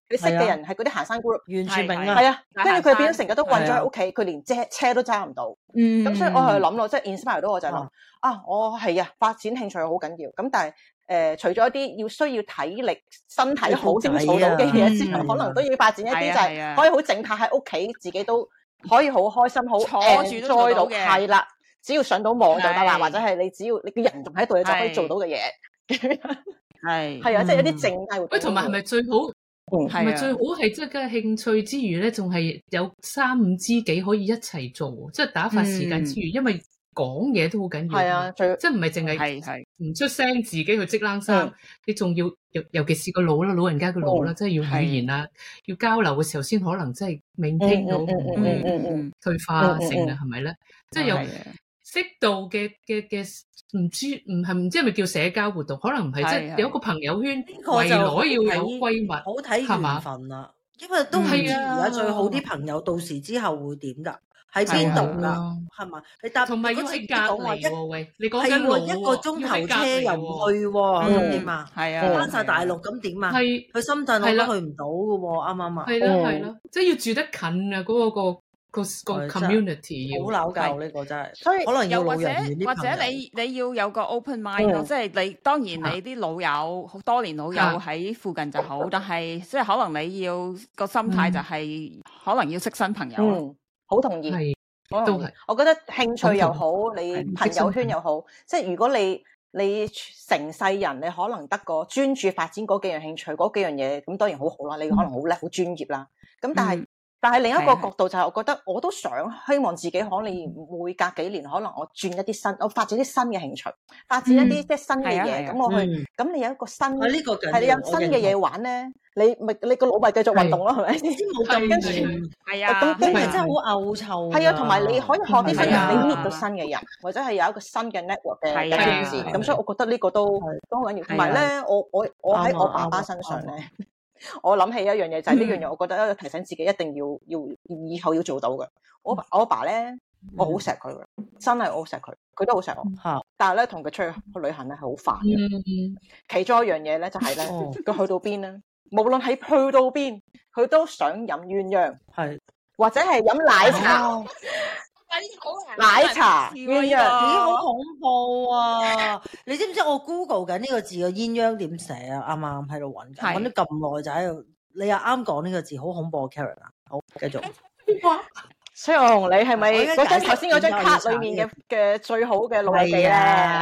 佢識嘅人係嗰啲行山 group， 完全明啊， 係啊，跟住佢變咗成日都困咗喺屋企，佢連車都揸唔到。咁所以我係諗咯，即係 inspire 到我就係諗我係啊，發展興趣好緊要。咁但係除咗一啲需要體力、身體好先做到嘅嘢之外，可能都要發展一啲就係可以好靜態喺屋企，自己都可以好開心、好坐住都做到嘅。 係啦，只要上到網就得啦，或者係你只要你個人仲喺度，你就可以做到嘅嘢。係啊，即係有啲靜態活動。 喂，同埋係咪最好？係咪最好係即係嘅興趣之餘咧，仲係有3-5知己可以一齊做，即係打發時間之餘，因為講嘢都好緊要。係啊，即係唔係淨係唔出聲，自己去織冷衫，你仲要尤其是個腦啦，老人家個腦啦，即係要語言啊，要交流嘅時候先可能真係maintain到唔會退化性啊，係咪咧？即係有適度嘅唔知係咪叫社交活動？可能唔係，即係有一個朋友圈，圍攞要有閨蜜， 好睇緣分啦。因為都唔知而家最好啲朋友到時之後會點㗎？喺邊度㗎？係嘛？你搭同埋要喺隔離喎，喂，你講緊 1個鐘頭車又唔去喎，咁點啊？係啊，翻晒大陸咁點啊？去深圳我都去唔到㗎喎，啱唔啱啊？ 係咯，即係要住得近啊，嗰個 community 好扭舊呢個真係， 所以可能要老或者你要有個 open mind 咯，即係你當然你啲老友好多年老友喺附近就好，但係即係可能你要個心態就係可能要識新朋友。 好同意， 都係。 我覺得興趣又好，你朋友圈又好，即係如果你成世人你可能得個專注發展嗰幾樣興趣嗰幾樣嘢，咁當然好好啦，你可能好叻好專業啦，咁但係另一個角度就係，我覺得我都希望自己可能每隔幾年，可能我轉一啲我發展啲新嘅興趣，發展一啲即係新嘅嘢，咁我去，咁你有一個新，係你有新嘅嘢玩咧，你個腦咪繼續運動咯，係咪？先冇咁跟住， 係啊， 咁真係好嘔臭。 係啊，同埋你可以學啲新嘢，你 meet 到新嘅人，或者係有一個新嘅 network 嘅圈子，咁所以我覺得呢個都好緊要。同埋咧，我喺我爸爸身上咧。我諗起一樣嘢就係呢樣嘢，我覺得提醒自己一定要以後要做到嘅。我阿爸咧，我好錫佢嘅，真係我好錫佢，佢都好錫我。但係咧，同佢出去旅行咧係好煩嘅。其中一樣嘢咧就係咧，佢去到邊咧，無論係去到邊，佢都想飲鴛鴦，係或者係飲奶茶。奶茶鴛鴦， 咦，好恐怖啊！你知唔知我 Google 緊呢個字個鴛鴦點寫啊？啱啱喺度揾咗咁耐就喺度。你又啱講呢個字，好恐怖 Karen 啊！好，繼續。 所以我同你係咪嗰張頭先嗰張卡裏面嘅最好嘅老友記咧？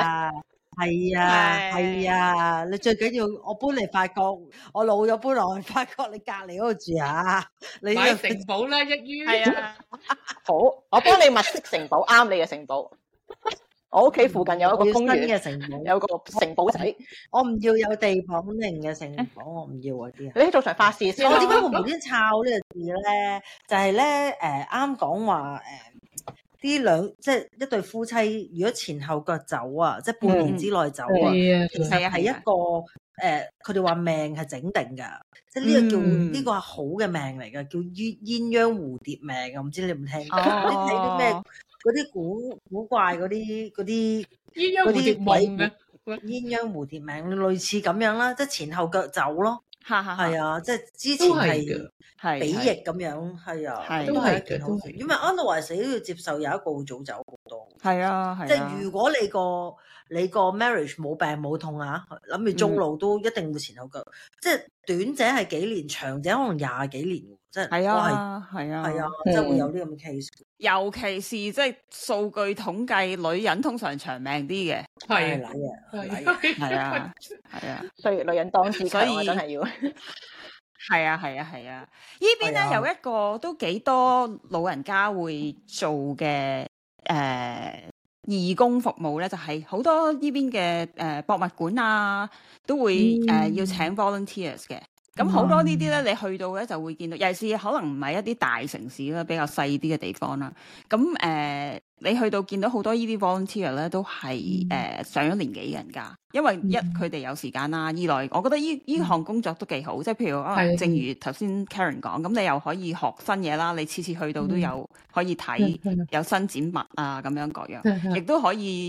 係啊！你最緊要我搬嚟法國，我老咗搬落去法國，你隔離嗰度住啊！你買城堡啦，一於係啊！好，我幫你物色城堡，啱你嘅城堡。我屋企附近有一個公園嘅城堡， 有個城堡仔。 我唔要有地磅型嘅城堡，我唔要嗰啲。 你做場法事先。 我點解會無端抄呢個字咧？就係咧啱講話呢即係一對夫妻，如果前後腳走啊，即係半年之內走啊，其實係一個佢哋話命係整定㗎，即係呢個叫呢個係好嘅命嚟㗎，叫鴛鴦蝴蝶命啊！唔知你有冇聽過？你睇啲咩嗰啲古怪嗰啲鴛鴦蝴蝶命嘅鴛鴦蝴蝶命，類似咁樣啦，即係前後腳走咯。係啊，即係之前係比翼咁樣，係啊，都係幾好。因為安樂懷死都要接受有一個會早走好多。係啊，即係如果你個 marriage 冇病冇痛啊，諗住終老都一定會前後腳。即係短者係幾年，長者可能20幾年。即係係啊，即係會有呢咁嘅 case。 尤其是即係數據統計，女人通常長命啲嘅。 係係啊， 所以女人當自強啊，真係要。 係啊，呢邊咧有一個都幾多老人家會做嘅義工服務咧，就係好多呢邊嘅博物館啊，都會要請 volunteers 嘅。咁好多呢啲咧，你去到咧就會見到，尤其是可能唔係一啲大城市啦，比較細啲嘅地方啦。咁你去到見到好多呢啲 volunteer 咧，都係上咗年紀嘅人㗎。因為佢哋有時間啦，二來我覺得呢項工作都幾好，即係譬如正如頭先 Karen 講，咁你又可以學新嘢啦，你次次去到都有可以睇，有新展物啊咁樣各樣，亦都可以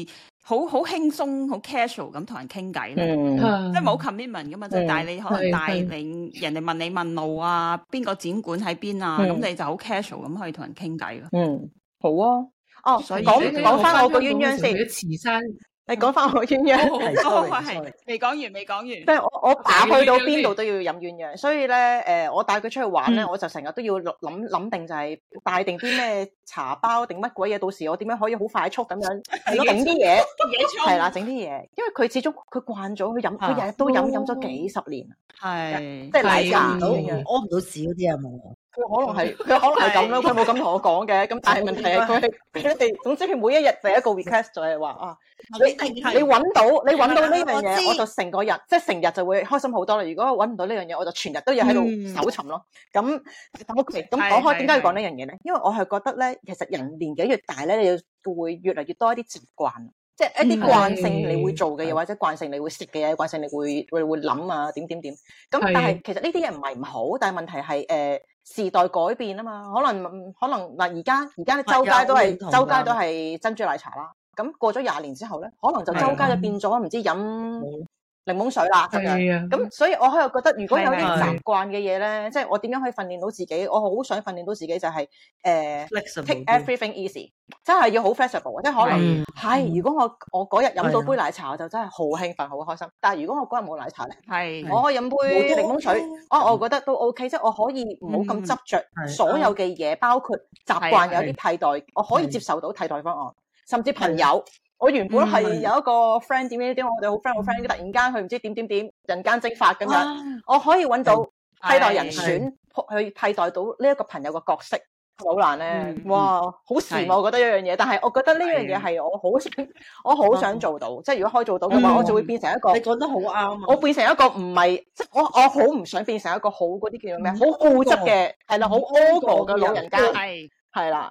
好輕鬆、好 casual 咁同人傾偈咧，即係冇 commitment 噶嘛，即係但係你可能帶領人哋問你問路啊，邊個展館喺邊啊，咁你就好 casual 咁可以同人傾偈咯。 好啊。哦， 所以講翻我個鴛鴦先。 慈山， 你講翻我鴛鴦， 係未講完。 即係我爸去到邊度都要飲鴛鴦，所以咧我帶佢出去玩咧，我就成日都要諗定就係帶定啲咩茶包定乜鬼嘢，到時我點樣可以好快速咁樣整啲嘢，係啦，整啲嘢，因為佢始終佢慣咗，佢日日都飲咗幾十年， 係即係奶茶屙唔到屎嗰啲係冇。 佢可能係咁咯，佢冇咁同我講嘅。咁但係問題係佢哋，總之佢每一日第一個 request 就係話啊，你揾到呢樣嘢，我就成個日即係成日就會開心好多啦。如果揾唔到呢樣嘢，我就全日都要喺度搜尋咯。咁 OK，咁講開點解要講呢樣嘢咧？因為我係覺得咧，其實人年紀越大咧，你會越嚟越多一啲習慣，即係一啲慣性你會做嘅嘢，或者慣性你會食嘅嘢，慣性你會諗啊點。咁但係其實呢啲嘢唔係唔好，但係問題係時代改變啊嘛，可能嗱，而家你周街都係珍珠奶茶啦。咁過咗20年之後咧，可能就周街就變咗唔知飲檸檬水啦咁樣。咁所以我喺度覺得，如果有啲習慣嘅嘢咧，即係我點樣可以訓練到自己？我好想訓練到自己就係take everything easy， 真係要好 flexible。即係可能係，如果我嗰日飲到杯奶茶，我就真係好興奮、好開心。但係如果我嗰日冇奶茶咧，我可以飲杯檸檬水，我覺得都 OK。即係我可以唔好咁執着所有嘅嘢，包括習慣有啲替代，我可以接受到替代方案，甚至朋友。我原本係有一個 friend 點，我哋好 friend，突然間佢唔知點人間蒸發咁樣，我可以揾到替代人選去替代到呢一個朋友嘅角色，好難咧。哇，好羨慕我覺得一樣嘢，但係我覺得呢樣嘢係我好想做到，即係如果可以做到嘅話，我就會變成一個。 你講得好啱啊！ 我變成一個唔係，即係我好唔想變成一個好嗰啲叫做咩，好固執嘅，係啦，好 old 嘅老人家，係啦，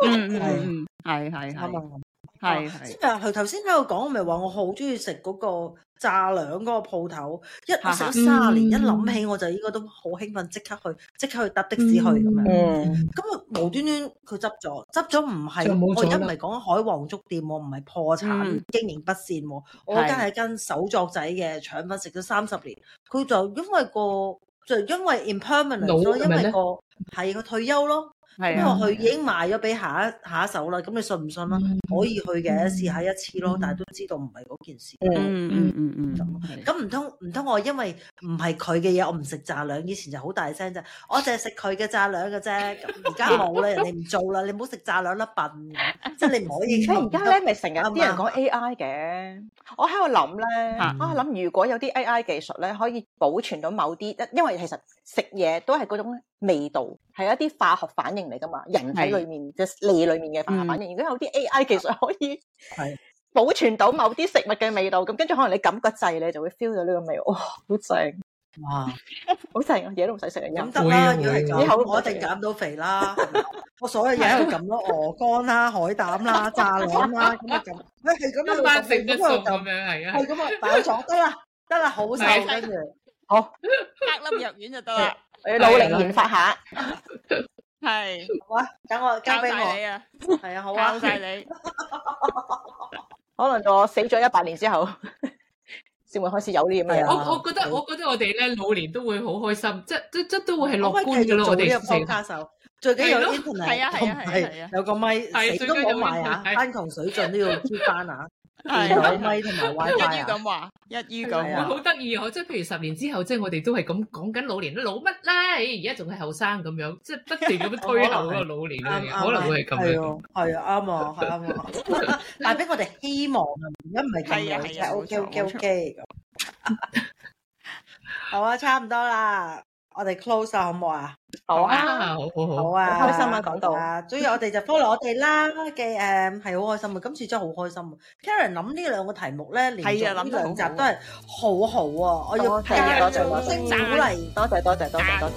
係，佢頭先喺度講，咪話我好中意食嗰個炸兩嗰個鋪頭，我食咗30年，一諗起我就應該都好興奮，即刻去搭的士去咁樣。咁啊無端端佢執咗唔係，我而家唔係講海皇粥店，我唔係破產經營不善，我間係間手作仔嘅腸粉，食咗30年，佢就因為 impermanent 咯，因為個退休咯。因為佢已經賣咗俾下一手啦，咁你信唔信啦？可以去嘅，試下一次咯，但係都知道唔係嗰件事。咁唔通我因為唔係佢嘅嘢，我唔食炸兩？以前就好大聲啫，我淨係食佢嘅炸兩嘅啫。咁而家冇啦，人哋唔做啦，你唔好食炸兩粒笨，即係你唔可以。 而家咧咪成日啲人講 AI 嘅，我喺度諗咧，諗如果有啲 AI 技術咧，可以保存到某啲，因為其實食嘢都係嗰種味道，係一啲化學反應嚟噶嘛，人體裏面即係脷裏面嘅化學反應。如果有啲 AI 技術可以保存到某啲食物嘅味道，咁跟住可能你撳個掣，你就會 feel 到呢個味，哇，好正！哇，好正啊！嘢都唔使食， 咁得啦。如果係咁，以後我一定減到肥啦。我所有嘢喺度撳咯，鵝肝啦、海膽啦、炸兩啦，咁啊撳。係咁樣班食得熟咁樣係啊。 係咁啊，飽咗得啦，好瘦跟住。 好， 隔粒藥丸就得啦。 你努力研發下。 係。 好啊，等我交俾我。 你啊。 係啊，好啊。 交晒你。 可能到我死咗100年之後，先會開始有呢啲咁嘅。 我覺得我哋咧老年都會好開心，即都會係樂觀嘅咯。我哋成最緊要 internet，係有個咪，死都冇埋啊！山窮水盡都要接翻啊！電腦咪同埋 WiFi 一於咁話， 好得意啊！即係譬如10年之後，即係我哋都係咁講緊老年都老乜咧？而家仲係後生咁樣，即係不斷咁樣推後嗰個老年嘅嘢，可能會係咁樣。 係啊，啱啊，係啱啊！但係俾我哋希望啊，而家唔係咁樣，即係 OK 咁。好啊，差唔多啦。我哋 close 好唔好啊？ 好啊， 好啊， 開心啊，講到啊，所以我哋就 follow 我哋啦嘅係好開心啊！今次真係好開心啊 Karen 諗呢兩個題目咧，連續呢2集都係好好啊！我要加掌聲鼓勵， 多謝， 叻， 靚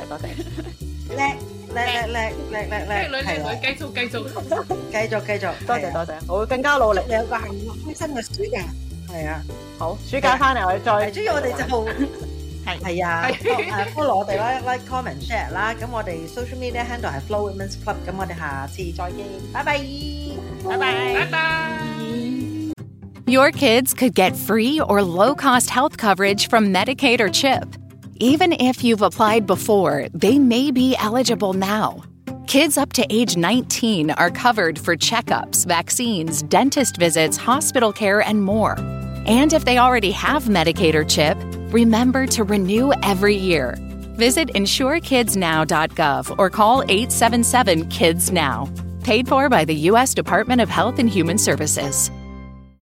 女，繼續， 多謝，我會更加努力， 你有個幸福開心嘅暑假，係啊， 好，暑假翻嚟我哋再， 主要我哋就。係啊，follow 我哋啦 ，like comment share 啦，咁我哋 social media handle 係 Flo Women's Club， 咁我哋下次再見，拜拜。 Your kids could get free or low-cost health coverage from Medicaid or CHIP. Even if you've applied before, they may be eligible now. Kids up to age 19 are covered for checkups, vaccines, dentist visits, hospital care, and more. And if they already have Medicaid or CHIP, remember to renew every year. Visit insurekidsnow.gov or call 877-KIDS-NOW. Paid for by the U.S. Department of Health and Human Services.